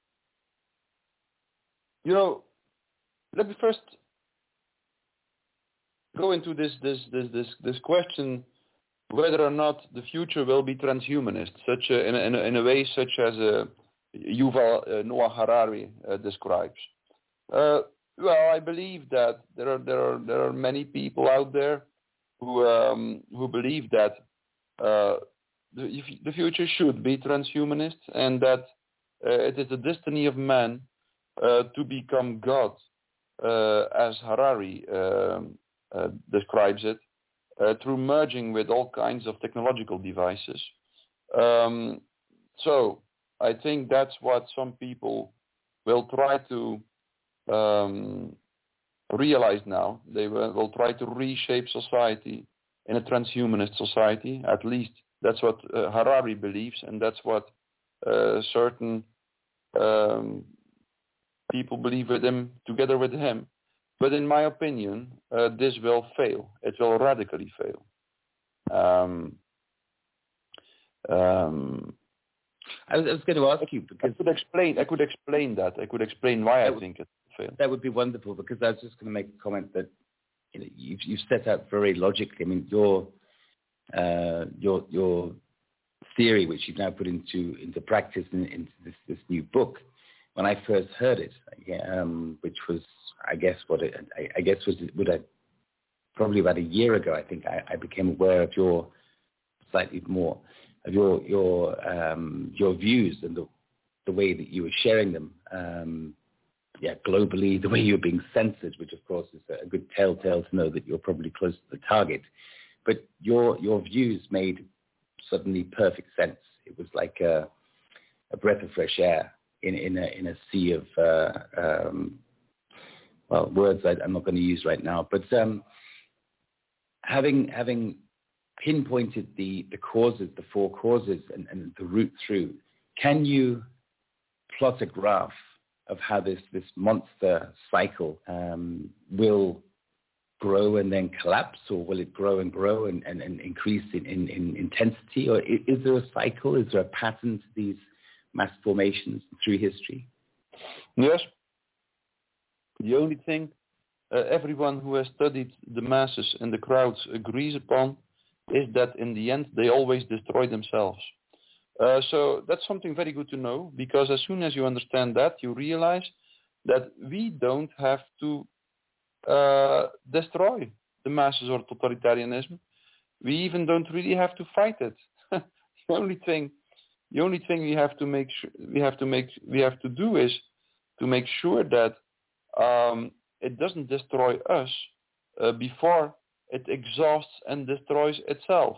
you know, let me first go into this, this, this, this, this question whether or not the future will be transhumanist, such a, in, a, in, a, in a way such as uh, Yuval uh, Noah Harari uh, describes. Uh, well, I believe that there are there are there are many people out there who um, who believe that uh, the, the future should be transhumanist, and that uh, it is the destiny of man uh, to become God, uh, as Harari um, uh, describes it, uh, through merging with all kinds of technological devices. Um, so I think that's what some people will try to um, realize now. They will, will try to reshape society in a transhumanist society. At least that's what uh, Harari believes, and that's what uh, certain um, people believe with him, together with him. But in my opinion, uh, this will fail. It will radically fail. Um, um, I was, I was going to ask you because I could explain. I could explain that. I could explain why I would, think it will fail. That would be wonderful, because I was just going to make a comment that you know, you've, you've set out very logically. I mean, your uh, your your theory, which you've now put into into practice in, into this, this new book. When I first heard it, um, which was, I guess, what it, I, I guess was would I, probably about a year ago, I think I, I became aware of your slightly more of your your um, your views and the the way that you were sharing them, um, yeah, globally, the way you're being censored, which of course is a good telltale to know that you're probably close to the target. But your your views made suddenly perfect sense. It was like a, a breath of fresh air in in a in a sea of uh, um, well words I, I'm not going to use right now. But um, having having pinpointed the the causes, the four causes, and, and the route through, can you plot a graph of how this this monster cycle um, will grow and then collapse, or will it grow and grow and, and, and increase in, in, in intensity? Or is, is there a cycle? Is there a pattern to these mass formations through history? Yes. The only thing uh, everyone who has studied the masses and the crowds agrees upon is that in the end they always destroy themselves. Uh, so that's something very good to know, because as soon as you understand that, you realize that we don't have to uh, destroy the masses or totalitarianism. We even don't really have to fight it. the only thing, the only thing we have to make sure, we have to make we have to do is to make sure that um, it doesn't destroy us uh, before it exhausts and destroys itself.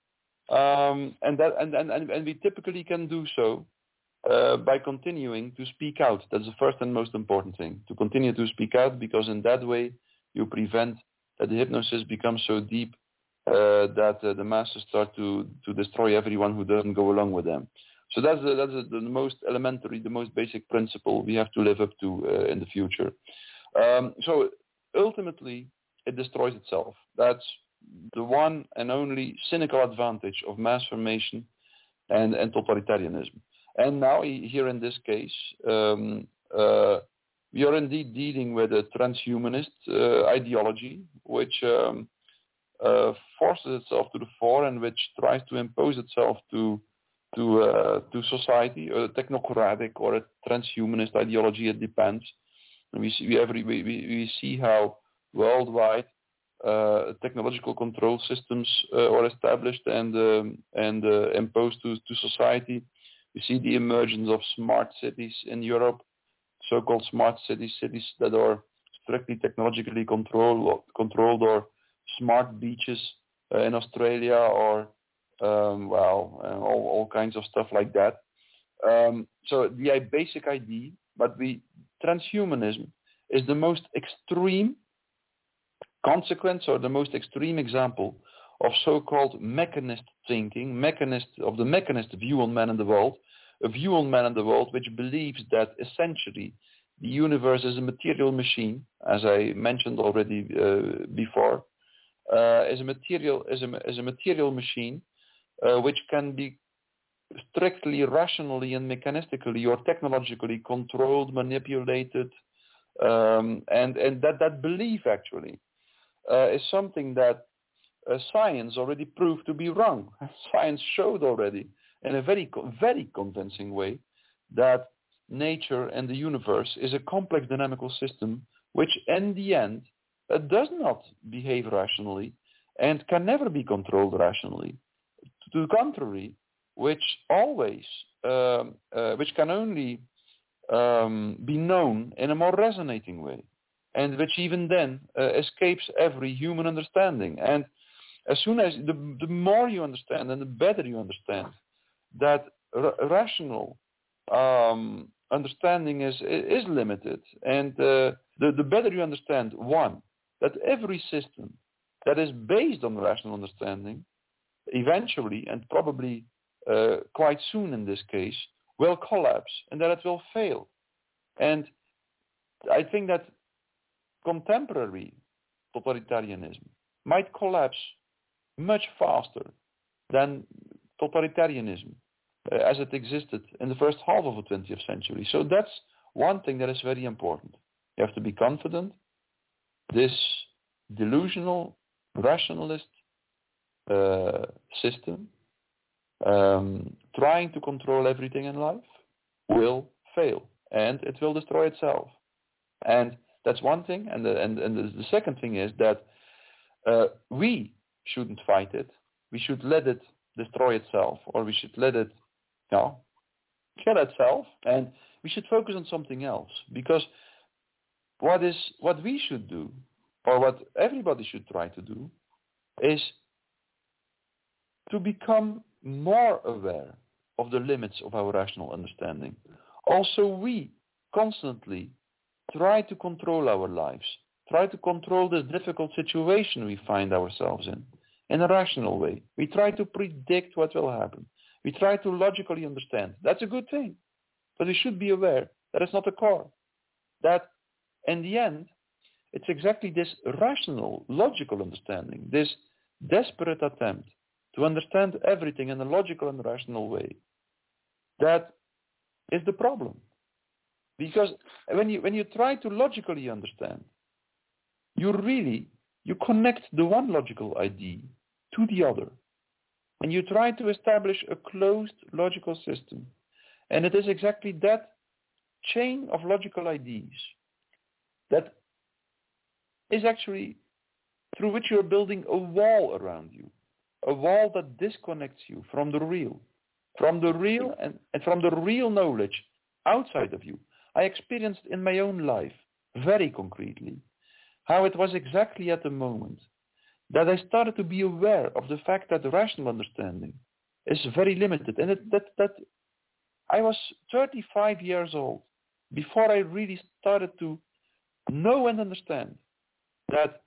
Um, and that and, and, and we typically can do so uh, by continuing to speak out. That's the first and most important thing, to continue to speak out, because in that way you prevent that the hypnosis becomes so deep uh, that uh, the masses start to, to destroy everyone who doesn't go along with them. So that's, the, that's the, the most elementary, the most basic principle we have to live up to uh, in the future. Um, so ultimately, it destroys itself. That's the one and only cynical advantage of mass formation and, and totalitarianism. And now, here in this case, um, uh, we are indeed dealing with a transhumanist uh, ideology, which um, uh, forces itself to the fore and which tries to impose itself to to uh, to society, a technocratic or a transhumanist ideology. It depends. And we see we, every, we, we see how worldwide Uh, technological control systems uh, are established and um, and uh, imposed to, to society. We see the emergence of smart cities in Europe, so-called smart cities, cities that are strictly technologically controlled, controlled or smart beaches uh, in Australia, or um, well, uh, all, all kinds of stuff like that. Um, so the basic idea, but the transhumanism is the most extreme consequence, or the most extreme example of so-called mechanist thinking, mechanist of the mechanist view on man and the world, a view on man and the world which believes that essentially the universe is a material machine, as I mentioned already uh, before, uh, is a material is a, is a material machine uh, which can be strictly rationally and mechanistically or technologically controlled, manipulated, um, and and that that belief actually Uh, is something that uh, science already proved to be wrong. Science showed already in a very, very convincing way that nature and the universe is a complex dynamical system which in the end uh, does not behave rationally and can never be controlled rationally. To the contrary, which always, um, uh, which can only um, be known in a more resonating way, and which even then uh, escapes every human understanding. And as soon as, the, the more you understand and the better you understand that r- rational um, understanding is is limited, and uh, the, the better you understand, one, that every system that is based on rational understanding eventually, and probably uh, quite soon in this case, will collapse and that it will fail. And I think that contemporary totalitarianism might collapse much faster than totalitarianism uh, as it existed in the first half of the twentieth century. So that's one thing that is very important. You have to be confident. This delusional, rationalist uh, system um, trying to control everything in life will fail and it will destroy itself. And that's one thing. And the, and, and the, the second thing is that uh, we shouldn't fight it. We should let it destroy itself, or we should let it, you know, kill itself, and we should focus on something else. Because what is what we should do, or what everybody should try to do, is to become more aware of the limits of our rational understanding. Also, we constantly try to control our lives, try to control this difficult situation we find ourselves in, in a rational way. We try to predict what will happen. We try to logically understand. That's a good thing. But we should be aware that it's not a core. That in the end, it's exactly this rational, logical understanding, this desperate attempt to understand everything in a logical and rational way, that is the problem. Because when you when you try to logically understand, you really, you connect the one logical idea to the other. And you try to establish a closed logical system. And it is exactly that chain of logical ideas that is actually through which you're building a wall around you. A wall that disconnects you from the real. From the real and, and from the real knowledge outside of you. I experienced in my own life, very concretely, how it was exactly at the moment that I started to be aware of the fact that the rational understanding is very limited. And it, that, that I was thirty-five years old before I really started to know and understand that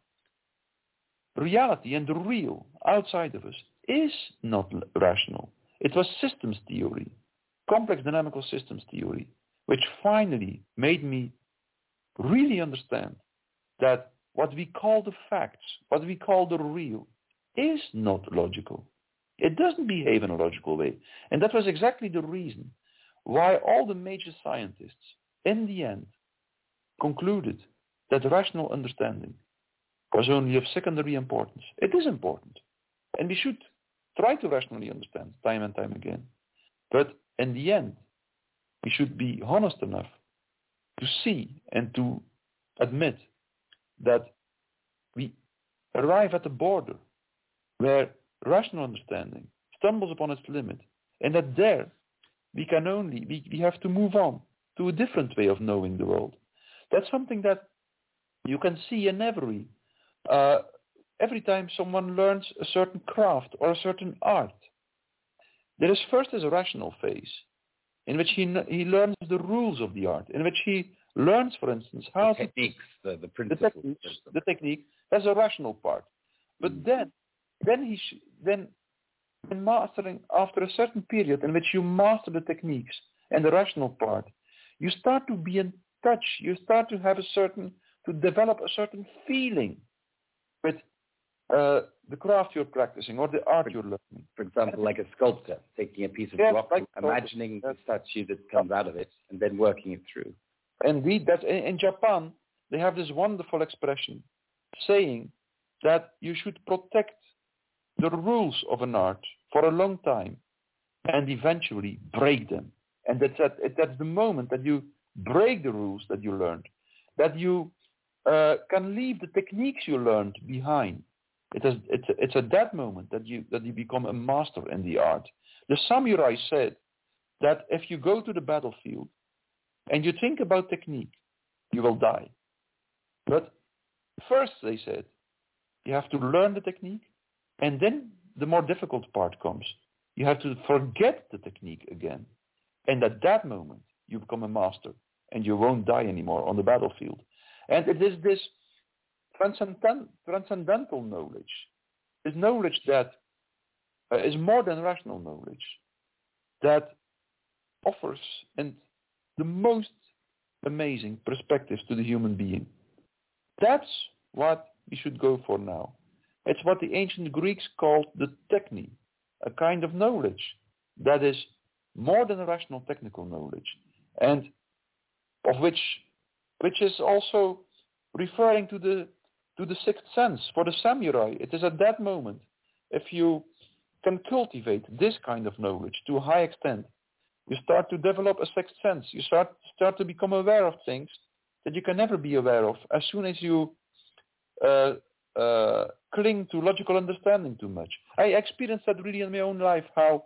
reality and the real outside of us is not rational. It was systems theory, complex dynamical systems theory, which finally made me really understand that what we call the facts, what we call the real, is not logical. It doesn't behave in a logical way. And that was exactly the reason why all the major scientists, in the end, concluded that rational understanding was only of secondary importance. It is important. And we should try to rationally understand time and time again. But in the end, we should be honest enough to see and to admit that we arrive at a border where rational understanding stumbles upon its limit, and that there we can only, we, we have to move on to a different way of knowing the world. That's something that you can see in every, uh, every time someone learns a certain craft or a certain art. There is first is a rational phase, in which he he learns the rules of the art, in which he learns, for instance, how the techniques, to, the, the principles, the techniques, the technique. That's a rational part. But mm. then, then he sh- then, when mastering after a certain period in which you master the techniques and the rational part, you start to be in touch. You start to have a certain to develop a certain feeling with uh, the craft you're practicing or the art you're learning. For example, like a sculptor taking a piece of yes, rock, like imagining the statue that comes out of it, and then working it through. Indeed, that's in, in Japan. They have this wonderful expression saying that you should protect the rules of an art for a long time and eventually break them. And that's, at, that's the moment that you break the rules that you learned, that you uh, can leave the techniques you learned behind. It is, it's, it's at that moment that you, that you become a master in the art. The samurai said that if you go to the battlefield and you think about technique, you will die. But first, they said, you have to learn the technique, and then the more difficult part comes. You have to forget the technique again. And at that moment, you become a master, and you won't die anymore on the battlefield. And it is this transcendent, transcendental knowledge, this knowledge that uh, is more than rational knowledge, that offers and the most amazing perspectives to the human being. That's what we should go for now. It's what the ancient Greeks called the techne, a kind of knowledge that is more than a rational technical knowledge, and of which which is also referring to the to the sixth sense. For the samurai, it is at that moment, if you can cultivate this kind of knowledge to a high extent, you start to develop a sixth sense. You start start to become aware of things that you can never be aware of as soon as you uh, uh, cling to logical understanding too much. I experienced that really in my own life, how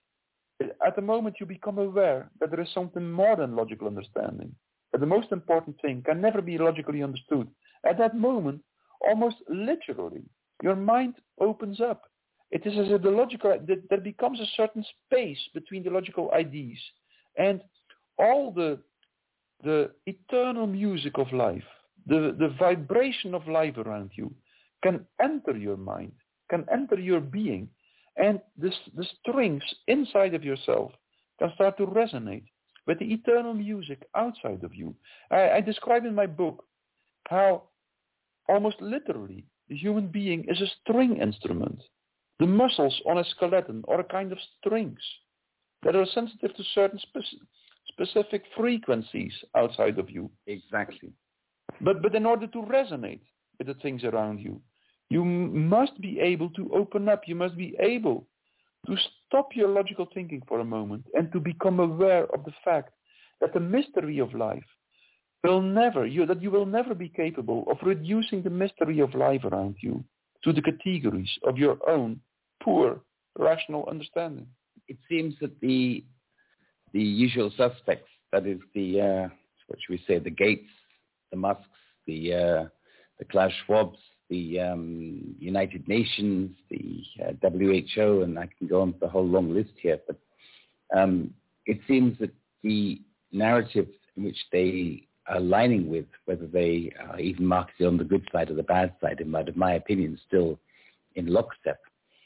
at the moment you become aware that there is something more than logical understanding, that the most important thing can never be logically understood. At that moment, almost literally, your mind opens up. It is as if the logical, that there becomes a certain space between the logical ideas and all the the eternal music of life, the, the vibration of life around you can enter your mind, can enter your being, and this, the strings inside of yourself can start to resonate with the eternal music outside of you. I, I describe in my book how almost literally the human being is a string instrument. The muscles on a skeleton are a kind of strings that are sensitive to certain speci- specific frequencies outside of you. Exactly. But but in order to resonate with the things around you, you m- must be able to open up. You must be able to stop your logical thinking for a moment and to become aware of the fact that the mystery of life will never, you, that you will never be capable of reducing the mystery of life around you to the categories of your own poor rational understanding. It seems that the the usual suspects, that is the, uh, what should we say, the Gates, the Musks, the uh, the Klaus Schwabs, the um, United Nations, the uh, W H O, and I can go on with the whole long list here, but um, it seems that the narrative in which they are aligning with, whether they are even marketed on the good side or the bad side, in my, in my opinion, still in lockstep,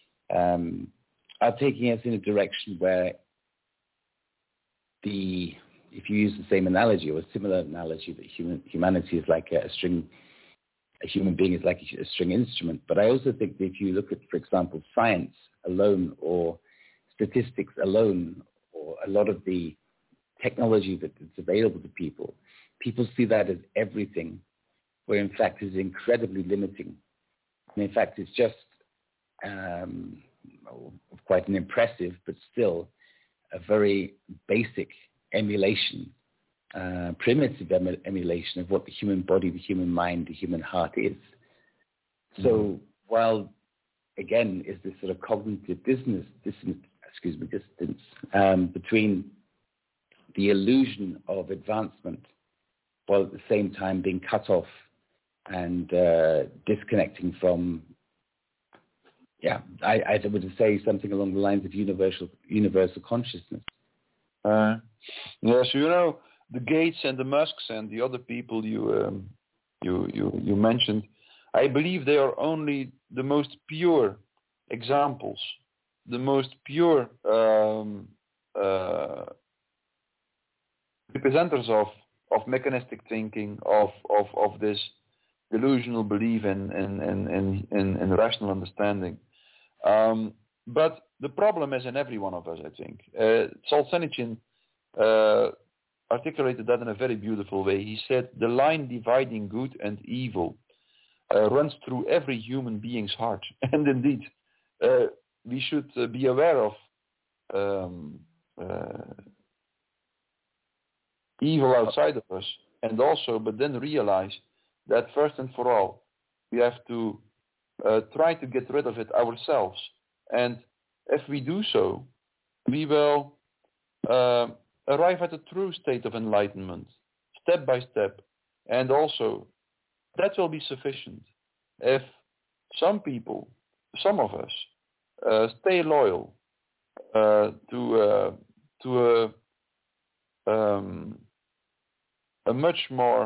um, are taking us in a direction where the, if you use the same analogy or a similar analogy, that human, humanity is like a string, a human being is like a string instrument. But I also think that if you look at, for example, science alone or statistics alone, or a lot of the technology that is available to people, people see that as everything, where in fact it's incredibly limiting. And in fact, it's just um, quite an impressive, but still a very basic emulation, uh, primitive em- emulation of what the human body, the human mind, the human heart is. So mm. while, again, is this sort of cognitive distance, distance excuse me, distance um, between the illusion of advancement, while at the same time being cut off and uh, disconnecting from, yeah, I, I would say something along the lines of universal universal consciousness. Uh, yeah, so you know the Gates and the Musks and the other people you um, you you you mentioned, I believe they are only the most pure examples, the most pure um, uh, representatives of of mechanistic thinking, of of of this delusional belief in in in in, in, in rational understanding. Um, but the problem is in every one of us, I think. Uh, Solzhenitsyn uh, articulated that in a very beautiful way. He said, the line dividing good and evil uh, runs through every human being's heart. And indeed, uh, we should uh, be aware of um, uh, evil outside of us, and also, but then realize that first and for all, we have to uh, try to get rid of it ourselves. And if we do so, we will uh, arrive at a true state of enlightenment, step by step. And also, that will be sufficient. If some people, some of us, uh, stay loyal uh, to uh, to a, um, a much more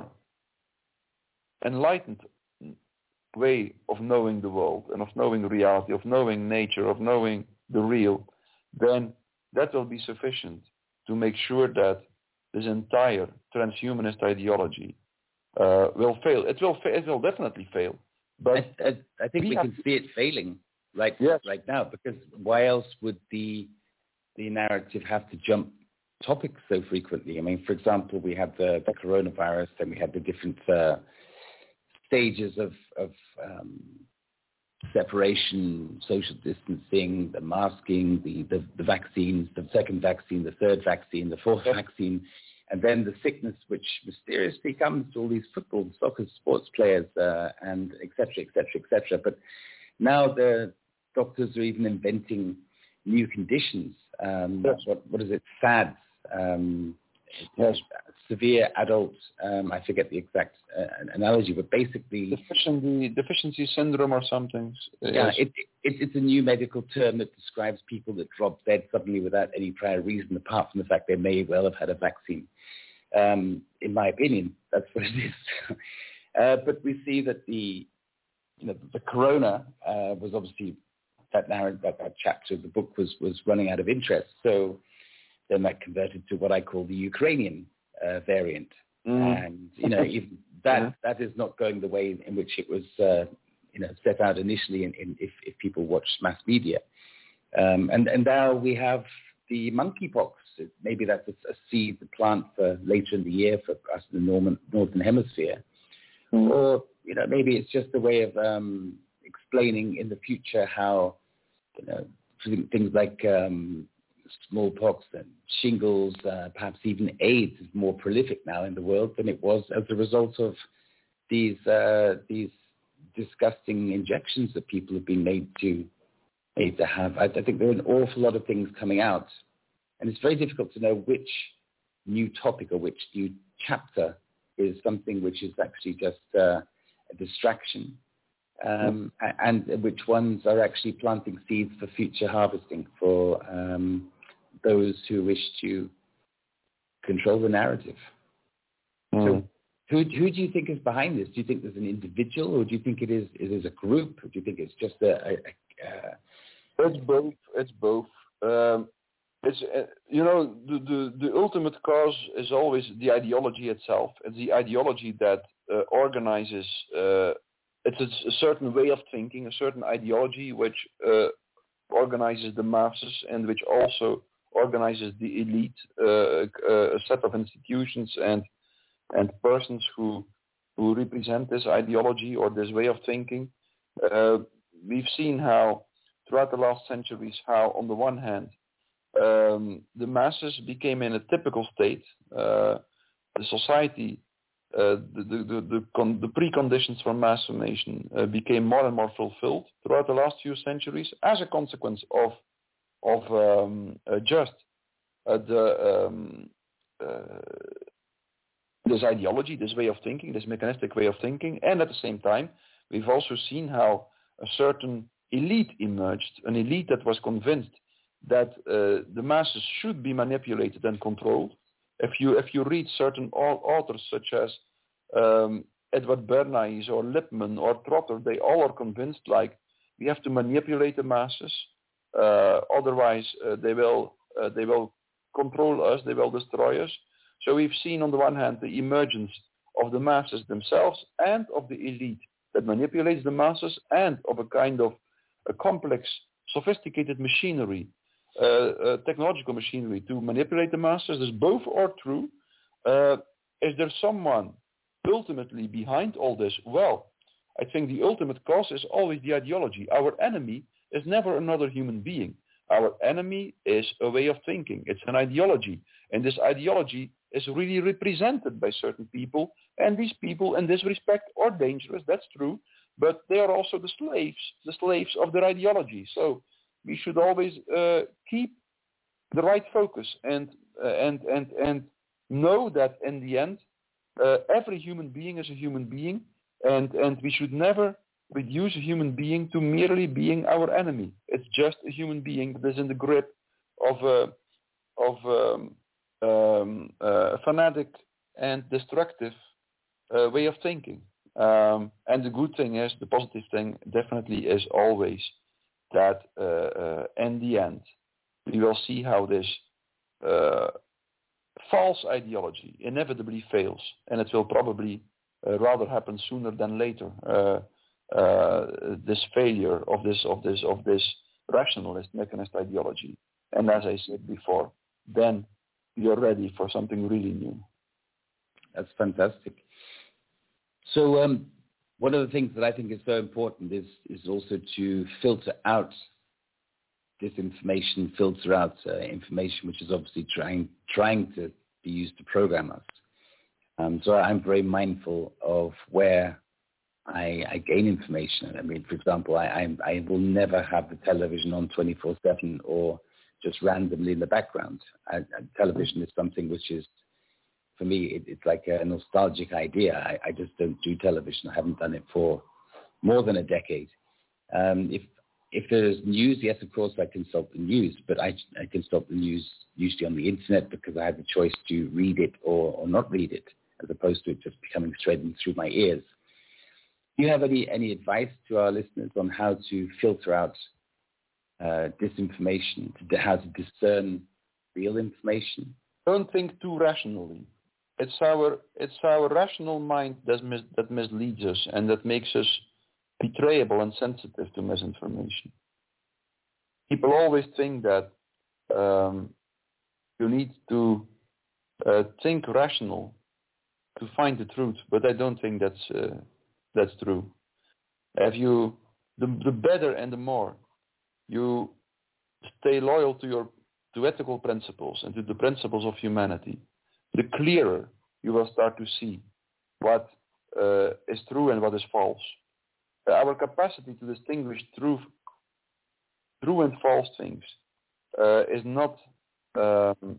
enlightened way of knowing the world and of knowing reality, of knowing nature, of knowing the real, then that will be sufficient to make sure that this entire transhumanist ideology uh, will fail. It will. Fa- it will definitely fail. But I, I, I think we, we can see it failing right yes. right now, because why else would the the narrative have to jump topics so frequently? I mean, for example, we had the, the coronavirus, and we had the different uh, stages of, of um, separation, social distancing, the masking, the, the, the vaccines, the second vaccine, the third vaccine, the fourth vaccine, and then the sickness which mysteriously comes to all these football, soccer, sports players, uh, and et cetera, et cetera, et cetera. But now the doctors are even inventing new conditions. Um, yes. what, what is it? SADS. Um, yes. Severe adult, um, I forget the exact uh, analogy, but basically... Deficiency, deficiency syndrome or something. Yeah, it, it, it's a new medical term that describes people that drop dead suddenly without any prior reason, apart from the fact they may well have had a vaccine. Um, in my opinion, that's what it is. uh, but we see that the, you know, the corona uh, was obviously, that, narrative, that, that chapter of the book was, was running out of interest. So then that converted to what I call the Ukrainian Uh, variant, mm. and you know even that yeah. that is not going the way in which it was uh, you know set out initially. In, in if, if people watch mass media, um, and and now we have the monkeypox. Maybe that's a, a seed to plant for later in the year for us in the northern northern hemisphere, mm. or you know maybe it's just a way of um, explaining in the future how you know things like um, smallpox and shingles, uh, perhaps even AIDS, is more prolific now in the world than it was as a result of these uh, these disgusting injections that people have been made to made to have. I, I think there are an awful lot of things coming out, and it's very difficult to know which new topic or which new chapter is something which is actually just uh, a distraction, um, and which ones are actually planting seeds for future harvesting for um, those who wish to control the narrative. Mm. So who, who do you think is behind this? Do you think there's an individual, or do you think it is it is a group? Or do you think it's just a... a, a uh... It's both. It's both. Um, it's uh, you know, the, the, the ultimate cause is always the ideology itself. It's the ideology that uh, organizes... Uh, it's a, a certain way of thinking, a certain ideology which uh, organizes the masses and which also organizes the elite, uh, uh, a set of institutions and and persons who who represent this ideology or this way of thinking. Uh, we've seen how throughout the last centuries how on the one hand um, the masses became in a typical state, uh, the society, uh, the the the, the, con- the preconditions for mass formation uh, became more and more fulfilled throughout the last few centuries as a consequence of of um, uh, just uh, the um, uh, this ideology, this way of thinking, this mechanistic way of thinking, and at the same time, we've also seen how a certain elite emerged, an elite that was convinced that uh, the masses should be manipulated and controlled. If you if you read certain authors such as um, Edward Bernays or Lippmann or Trotter, they all are convinced like we have to manipulate the masses. Uh, otherwise, uh, they will uh, they will control us. They will destroy us. So we've seen on the one hand the emergence of the masses themselves and of the elite that manipulates the masses, and of a kind of a complex, sophisticated machinery, uh, uh, technological machinery to manipulate the masses. Is both are true. Uh, is there someone ultimately behind all this? Well, I think the ultimate cause is always the ideology. Our enemy is never another human being. Our enemy is a way of thinking. It's an ideology. And this ideology is really represented by certain people. And these people, in this respect, are dangerous. That's true. But they are also the slaves, the slaves of their ideology. So we should always uh, keep the right focus and uh, and and and know that in the end, uh, every human being is a human being, and and we should never reduce a human being to merely being our enemy. It's just a human being that is in the grip of a of um, um, a fanatic and destructive uh, way of thinking. Um, and the good thing is, the positive thing definitely is always that uh, uh, in the end, we will see how this uh, false ideology inevitably fails, and it will probably uh, rather happen sooner than later. Uh, uh, this failure of this of this of this rationalist mechanist ideology, and as I said before, then you're ready for something really new. That's fantastic. So um, one of the things that I think is so important is is also to filter out disinformation, filter out uh, information which is obviously trying trying to be used to program us. Um, so I'm very mindful of where I, I gain information. I mean, for example, I, I, I will never have the television on twenty-four seven or just randomly in the background. I, I, television is something which is, for me, it, it's like a nostalgic idea. I, I just don't do television. I haven't done it for more than a decade. Um, if if there's news, yes, of course, I consult the news, but I, I consult the news usually on the internet because I have the choice to read it or, or not read it, as opposed to it just becoming straight in through my ears. Do you have any, any advice to our listeners on how to filter out uh, disinformation, to, how to discern real information? Don't think too rationally. It's our it's our rational mind that, mis, that misleads us and that makes us betrayable and sensitive to misinformation. People always think that um, you need to uh, think rational to find the truth, but I don't think that's uh, that's true. If you the, the better and the more you stay loyal to your to ethical principles and to the principles of humanity, the clearer you will start to see what uh, is true and what is false. Our capacity to distinguish true, true and false things uh, is not um,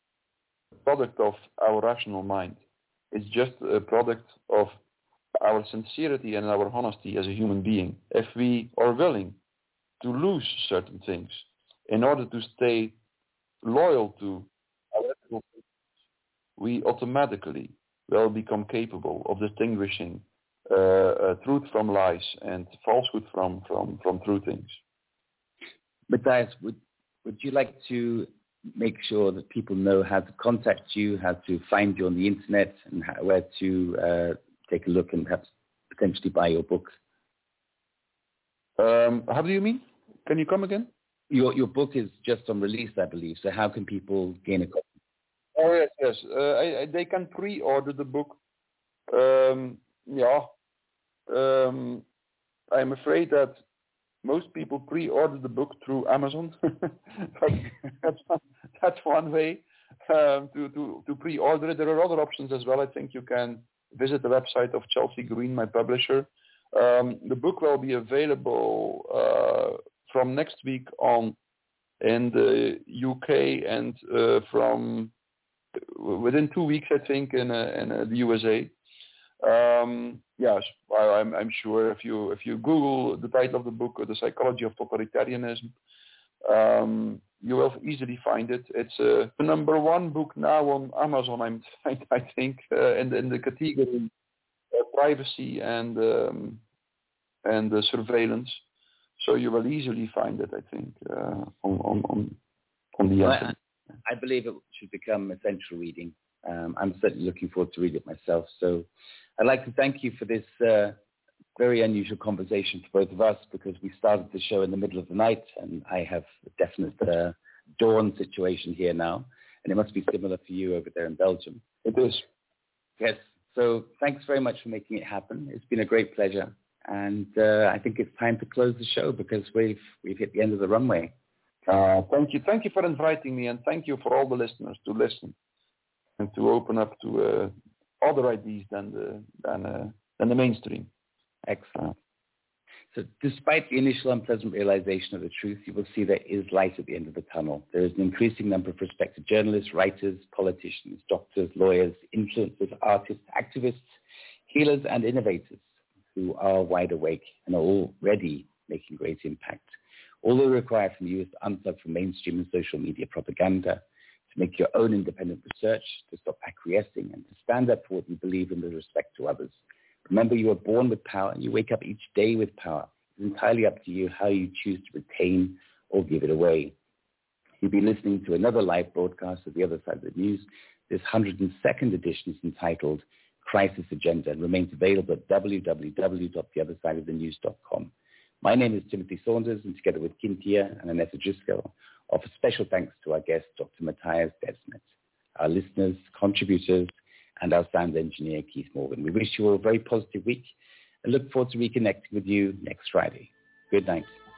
a product of our rational mind. It's just a product of our sincerity and our honesty as a human being. If we are willing to lose certain things in order to stay loyal to our ethical principles, we automatically will become capable of distinguishing uh, uh, truth from lies and falsehood from, from, from true things. Matthias, would, would you like to make sure that people know how to contact you, how to find you on the internet, and how, where to uh, take a look and perhaps potentially buy your books? Um, how do you mean? Can you come again? Your your book is just on release, I believe. So how can people gain a copy? Oh yes, yes. Uh, I, I, they can pre-order the book. Um, yeah. Um, I'm afraid that most people pre-order the book through Amazon. But that's, that's one way um, to, to, to pre-order it. There are other options as well. I think you can visit the website of Chelsea Green, my publisher. Um, the book will be available uh, from next week on in the U K and uh, from within two weeks, I think, in, uh, in uh, the U S A. Um, yes, I, I'm, I'm sure if you if you Google the title of the book, The Psychology of Totalitarianism, um, you will easily find it. It's uh, the number one book now on Amazon, I'm, I think, uh, in, the, in the category of privacy and um, and uh, surveillance. So you will easily find it, I think, uh, on, on, on, on the well, internet. I, I believe it should become essential reading. Um, I'm certainly looking forward to read it myself. So I'd like to thank you for this uh, very unusual conversation for both of us, because we started the show in the middle of the night and I have a definite uh, dawn situation here now. And it must be similar for you over there in Belgium. It is. Yes. So thanks very much for making it happen. It's been a great pleasure. And uh, I think it's time to close the show because we've we've hit the end of the runway. Uh, thank you. Thank you for inviting me, and thank you for all the listeners to listen and to open up to uh, other ideas than the than uh, than the mainstream. Excellent. So despite the initial unpleasant realization of the truth, you will see there is light at the end of the tunnel. There is an increasing number of prospective journalists, writers, politicians, doctors, lawyers, influencers, artists, activists, healers, and innovators who are wide awake and are already making great impact. All they require from you is to unplug from mainstream and social media propaganda, to make your own independent research, to stop acquiescing, and to stand up for what you believe in with respect to others. Remember, you are born with power, and you wake up each day with power. It's entirely up to you how you choose to retain or give it away. You'll be listening to another live broadcast of The Other Side of the News. This one hundred second edition is entitled Crisis Agenda and remains available at w w w dot the other side of the news dot com. My name is Timothy Saunders, and together with Cynthia and Annette Driscoll, offer special thanks to our guest, Doctor Matthias Desmet, our listeners, contributors, and our sound engineer, Keith Morgan. We wish you all a very positive week and look forward to reconnecting with you next Friday. Good night.